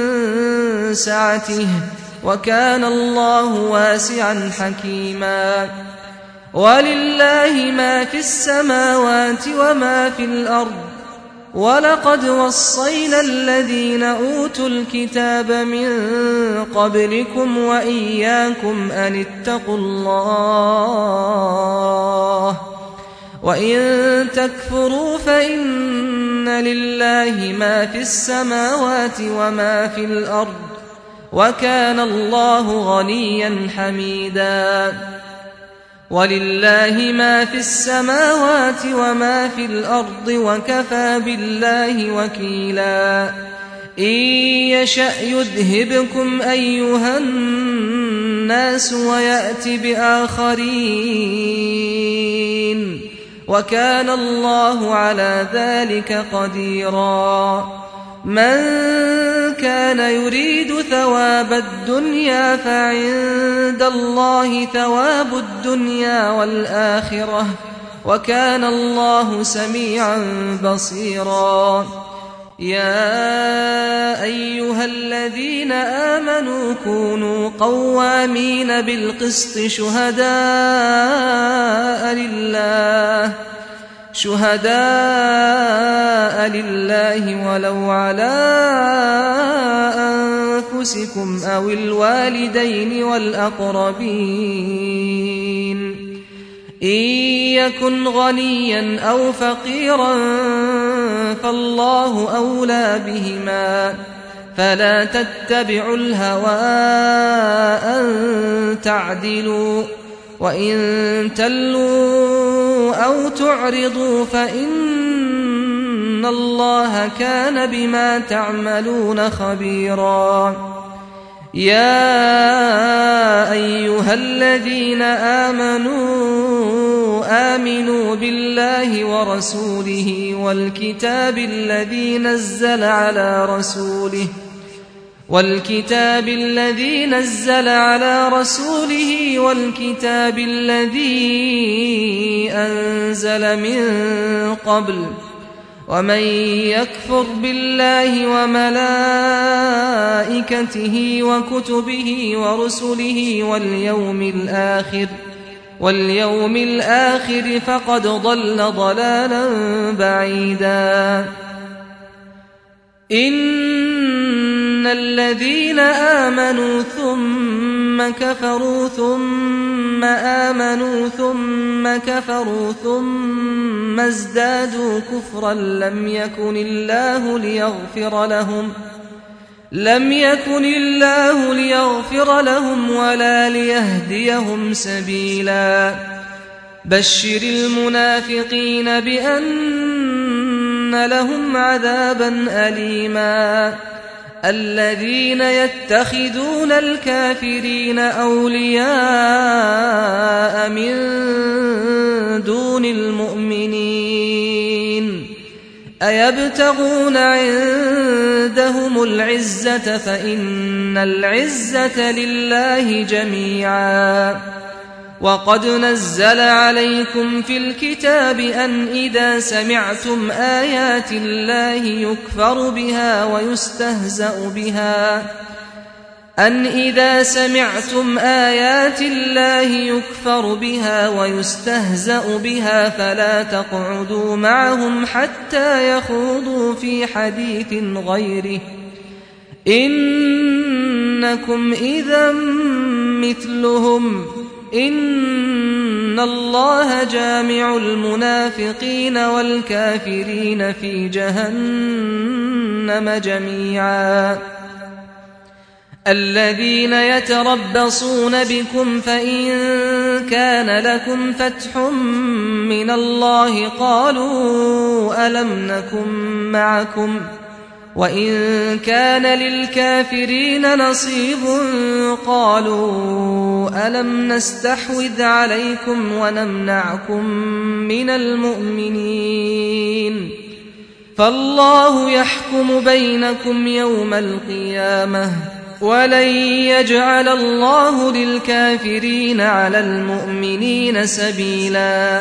سعته وكان الله واسعا حكيما ولله ما في السماوات وما في الأرض ولقد وصينا الذين أوتوا الكتاب من قبلكم وإياكم أن اتقوا الله وإن تكفروا فإن لله ما في السماوات وما في الأرض وكان الله غنيا حميدا ولله ما في السماوات وما في الأرض وكفى بالله وكيلا إن يشأ يذهبكم أيها الناس ويأت بآخرين وكان الله على ذلك قديرا من كان يريد ثواب الدنيا فعند الله ثواب الدنيا والآخرة وكان الله سميعا بصيرا يا أيها الذين آمنوا كونوا قوامين بالقسط شهداء لله شهداء لله ولو على أنفسكم أو الوالدين والأقربين إن يكن غنيا أو فقيرا فالله أولى بهما فلا تتبعوا الهوى أن تعدلوا وإن تلوا أو تعرضوا فإن الله كان بما تعملون خبيرا يا أيها الذين آمنوا آمنوا بالله ورسوله والكتاب الذي نزل على رسوله والكتاب الذي نزل على رسوله والكتاب الذي أنزل من قبل ومن يكفر بالله وملائكته وكتبه ورسله واليوم الآخر واليوم الآخر فقد ضل ضلالا بعيدا إن الذين آمنوا ثم كفروا ثم آمنوا ثم كفروا ثم ازدادوا كفرا لم يكن الله ليغفر لهم لم يكن الله ليغفر لهم ولا ليهديهم سبيلا بشر المنافقين بأن لهم عذابا أليما الذين يتخذون الكافرين أولياء من دون المؤمنين أيبتغون عندهم العزة فإن العزة لله جميعا وقد نزل عليكم في الكتاب أن إذا سمعتم آيات الله يكفر بها ويستهزأ بها أن إذا سمعتم آيات الله يكفر بها ويستهزأ بها فلا تقعدوا معهم حتى يخوضوا في حديث غيره إنكم إذا مثلهم إن الله جامع المنافقين والكافرين في جهنم جميعا الذين يتربصون بكم فإن كان لكم فتح من الله قالوا ألم نكن معكم وإن كان للكافرين نصيب قالوا ألم نستحوذ عليكم ونمنعكم من المؤمنين فالله يحكم بينكم يوم القيامة ولن يجعل الله للكافرين على المؤمنين سبيلا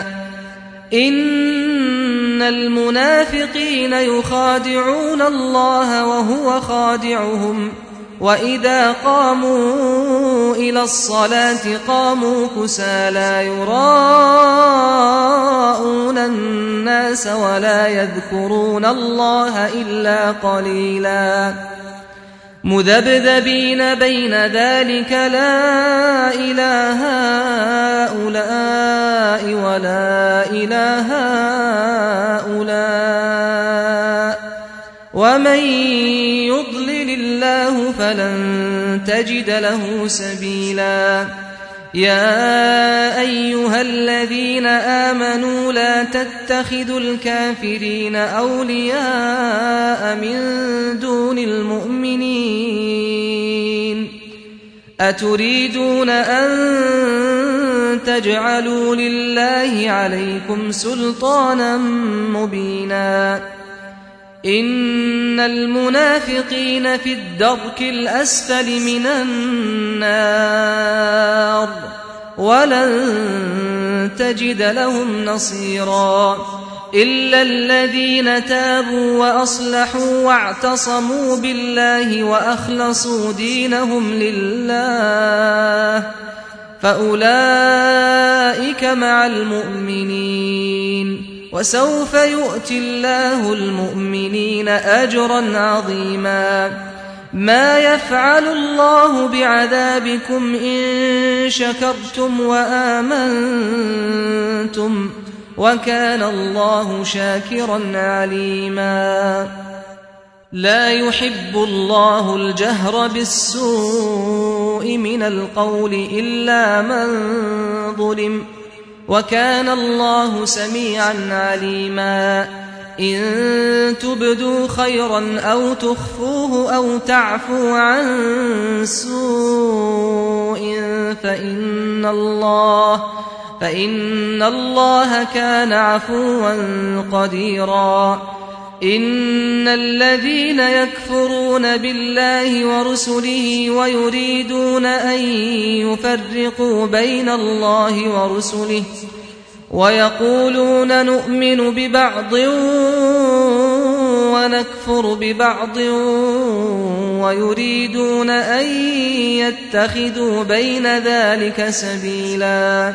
إن المنافقين يخادعون الله وهو خادعهم وإذا قاموا إلى الصلاة قاموا كسالى يراءون الناس ولا يذكرون الله إلا قليلا مذبذبين بين ذلك لا إله هؤلاء ولا إله هؤلاء ومن يضلل الله فلن تجد له سبيلا يا أيها الذين آمنوا لا تتخذوا الكافرين أولياء من دون المؤمنين أتريدون أن تجعلوا لله عليكم سلطانا مبينا إن المنافقين في الدرك الأسفل من النار ولن تجد لهم نصيرا إلا الذين تابوا وأصلحوا واعتصموا بالله وأخلصوا دينهم لله فأولئك مع المؤمنين وسوف يؤتي الله المؤمنين أجرا عظيما ما يفعل الله بعذابكم إن شكرتم وآمنتم وكان الله شاكرا عليما لا يحب الله الجهر بالسوء من القول إلا من ظلم وكان الله سميعا عليما إن تبدوا خيرا أو تخفوه أو تعفو عن سوء فإن الله فإن الله كان عفوا قديرا إن الذين يكفرون بالله ورسله ويريدون أن يفرقوا بين الله ورسله ويقولون نؤمن ببعض ونكفر ببعض ويريدون أن يتخذوا بين ذلك سبيلا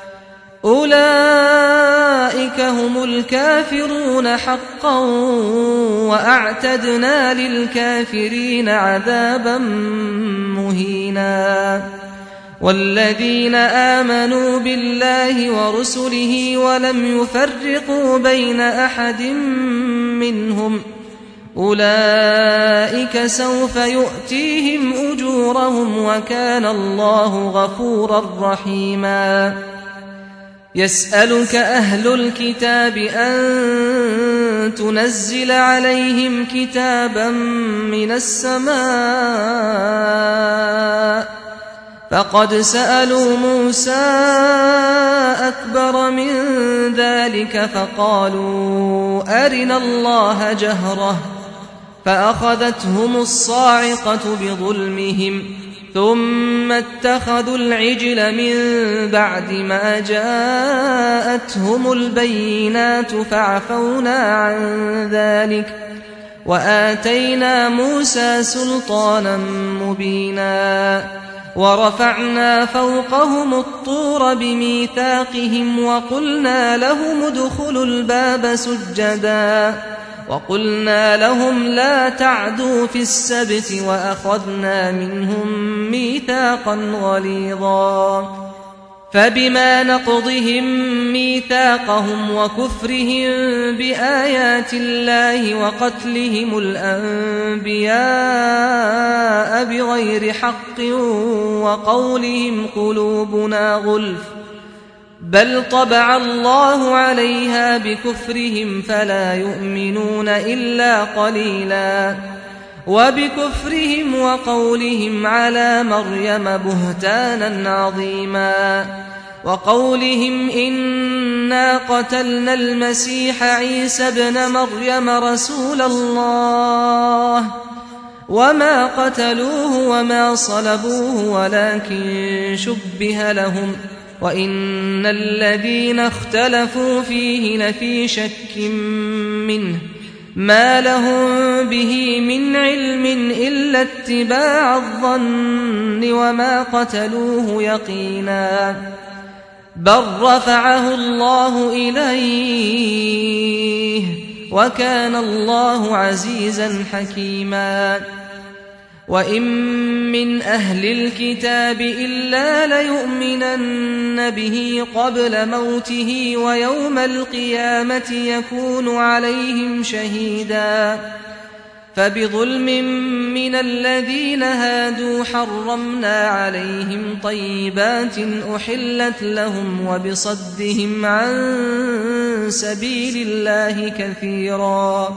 أولئك هم الكافرون حقا وأعتدنا للكافرين عذابا مهينا والذين آمنوا بالله ورسله ولم يفرقوا بين أحد منهم أولئك سوف يؤتيهم أجورهم وكان الله غفورا رحيما يسألك أهل الكتاب أن تنزل عليهم كتابا من السماء فقد سألوا موسى أكبر من ذلك فقالوا أرنا الله جهرة فأخذتهم الصاعقة بظلمهم ثم اتخذوا العجل من بعد ما جاءتهم البينات فعفونا عن ذلك وآتينا موسى سلطانا مبينا ورفعنا فوقهم الطور بميثاقهم وقلنا لهم ادخلوا الباب سجدا وقلنا لهم لا تعدوا في السبت وأخذنا منهم ميثاقا غليظا فبما نقضهم ميثاقهم وكفرهم بآيات الله وقتلهم الأنبياء بغير حق وقولهم قلوبنا غلف بل طبع الله عليها بكفرهم فلا يؤمنون إلا قليلا وبكفرهم وقولهم على مريم بهتانا عظيما وقولهم إنا قتلنا المسيح عيسى ابن مريم رسول الله وما قتلوه وما صلبوه ولكن شبه لهم وإن الذين اختلفوا فيه لفي شك منه ما لهم به من علم إلا اتباع الظن وما قتلوه يقينا بل رفعه الله إليه وكان الله عزيزا حكيما وإن من أهل الكتاب إلا ليؤمنن به قبل موته ويوم القيامة يكون عليهم شهيدا فبظلم من الذين هادوا حرمنا عليهم طيبات أحلت لهم وبصدهم عن سبيل الله كثيرا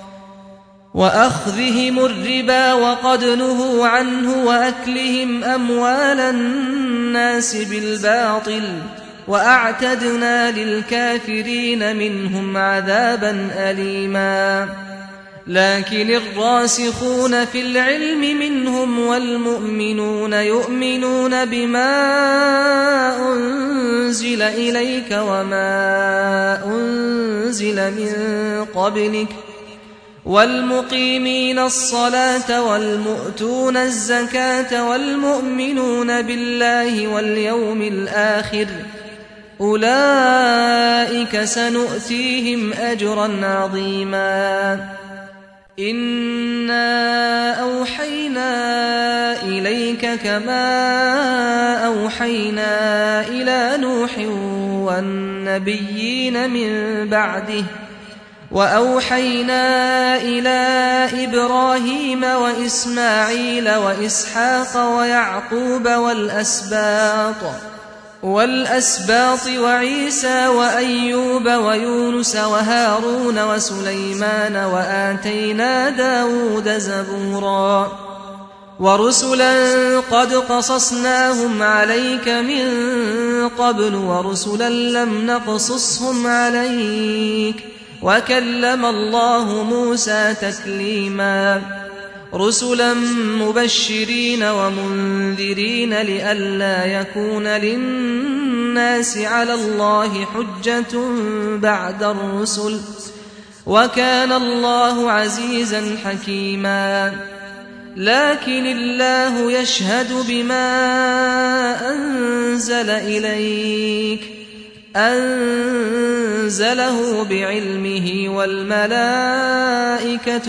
وأخذهم الربا وقد نهوا عنه وأكلهم أموال الناس بالباطل وأعتدنا للكافرين منهم عذابا أليما لكن الراسخون في العلم منهم والمؤمنون يؤمنون بما أنزل إليك وما أنزل من قبلك والمقيمين الصلاة والمؤتون الزكاة والمؤمنون بالله واليوم الآخر أولئك سنؤتيهم أجرا عظيما إنا أوحينا إليك كما أوحينا إلى نوح والنبيين من بعده وأوحينا إلى إبراهيم وإسماعيل وإسحاق ويعقوب والأسباط والأسباط وعيسى وأيوب ويونس وهارون وسليمان وآتينا داود زبورا ورسلا قد قصصناهم عليك من قبل ورسلا لم نقصصهم عليك وكلم الله موسى تكليما رسلا مبشرين ومنذرين لئلا يكون للناس على الله حجة بعد الرسل وكان الله عزيزا حكيما لكن الله يشهد بما أنزل إليك أنزله بعلمه والملائكة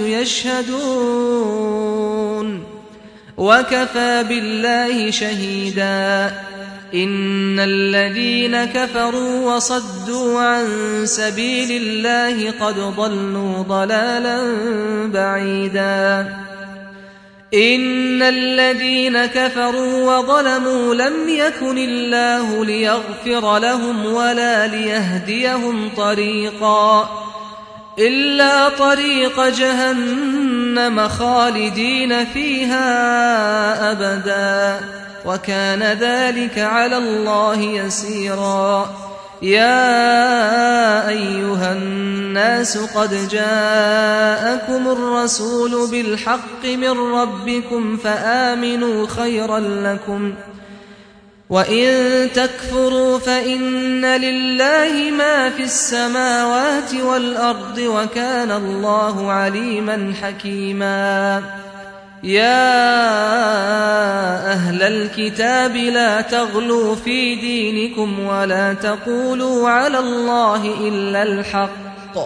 يشهدون وكفى بالله شهيدا إن الذين كفروا وصدوا عن سبيل الله قد ضلوا ضلالا بعيدا إن الذين كفروا وظلموا لم يكن الله ليغفر لهم ولا ليهديهم طريقا إلا طريق جهنم خالدين فيها أبدا وكان ذلك على الله يسيرا. يا أيها الناس قد جاءكم الرسول بالحق من ربكم فآمنوا خيرا لكم، وإن تكفروا فإن لله ما في السماوات والأرض وكان الله عليما حكيما. يا أهل الكتاب لا تغلوا في دينكم ولا تقولوا على الله إلا الحق،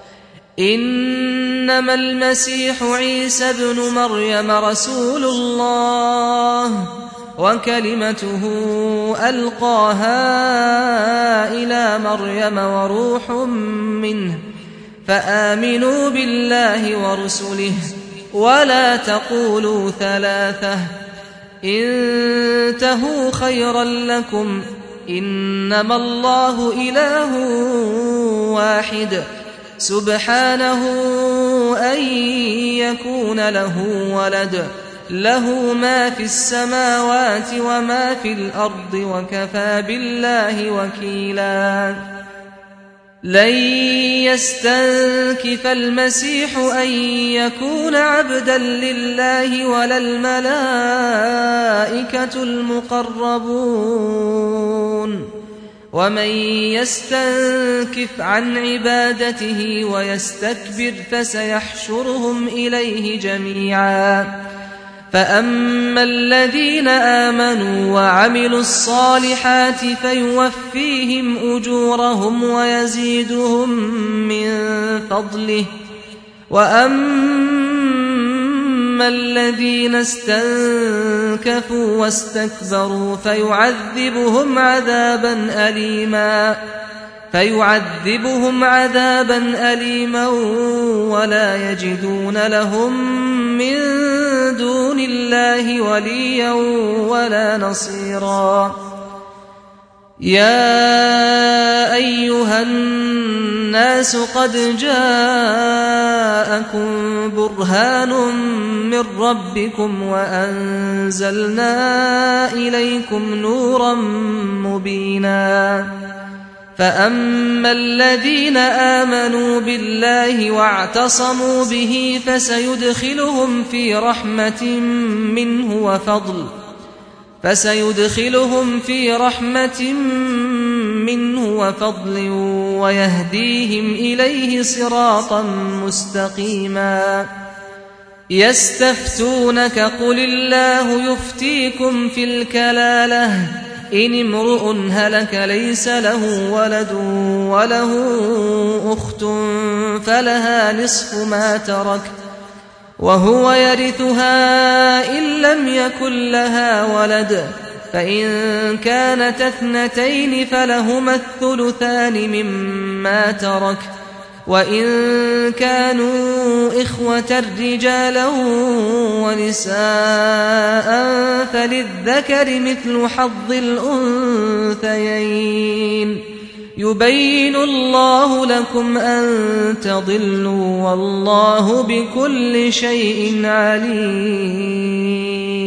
إنما المسيح عيسى ابن مريم رسول الله وكلمته ألقاها إلى مريم وروح منه، فآمنوا بالله ورسله ولا تقولوا ثلاثة، انتهوا خيرا لكم، إنما الله إله واحد سبحانه أن يكون له ولد، له ما في السماوات وما في الأرض وكفى بالله وكيلا. لن يستنكف المسيح أن يكون عبدا لله ولا الملائكة المقربون، ومن يستنكف عن عبادته ويستكبر فسيحشرهم إليه جميعا. فأما الذين آمنوا وعملوا الصالحات فيوفيهم أجورهم ويزيدهم من فضله، وأما الذين استنكفوا واستكبروا فيعذبهم عذابا أليما فيعذبهم عذابا أليما ولا يجدون لهم من دون الله وليا ولا نصيرا. يا أيها الناس قد جاءكم برهان من ربكم وأنزلنا إليكم نورا مبينا. فأما الذين آمنوا بالله واعتصموا به فسيدخلهم في رحمة منه وفضل فسيدخلهم في رحمة منه وفضل ويهديهم إليه صراطا مستقيما. يستفتونك قل الله يفتيكم في الكلالة إن امرؤ هلك ليس له ولد وله أخت فلها نصف ما ترك وهو يرثها إن لم يكن لها ولد، فإن كانت اثنتين فلهما الثلثان مما ترك، وإن كانوا إخوة رجالا ونساء فللذكر مثل حظ الأنثيين. يبين الله لكم أن تضلوا والله بكل شيء عليم.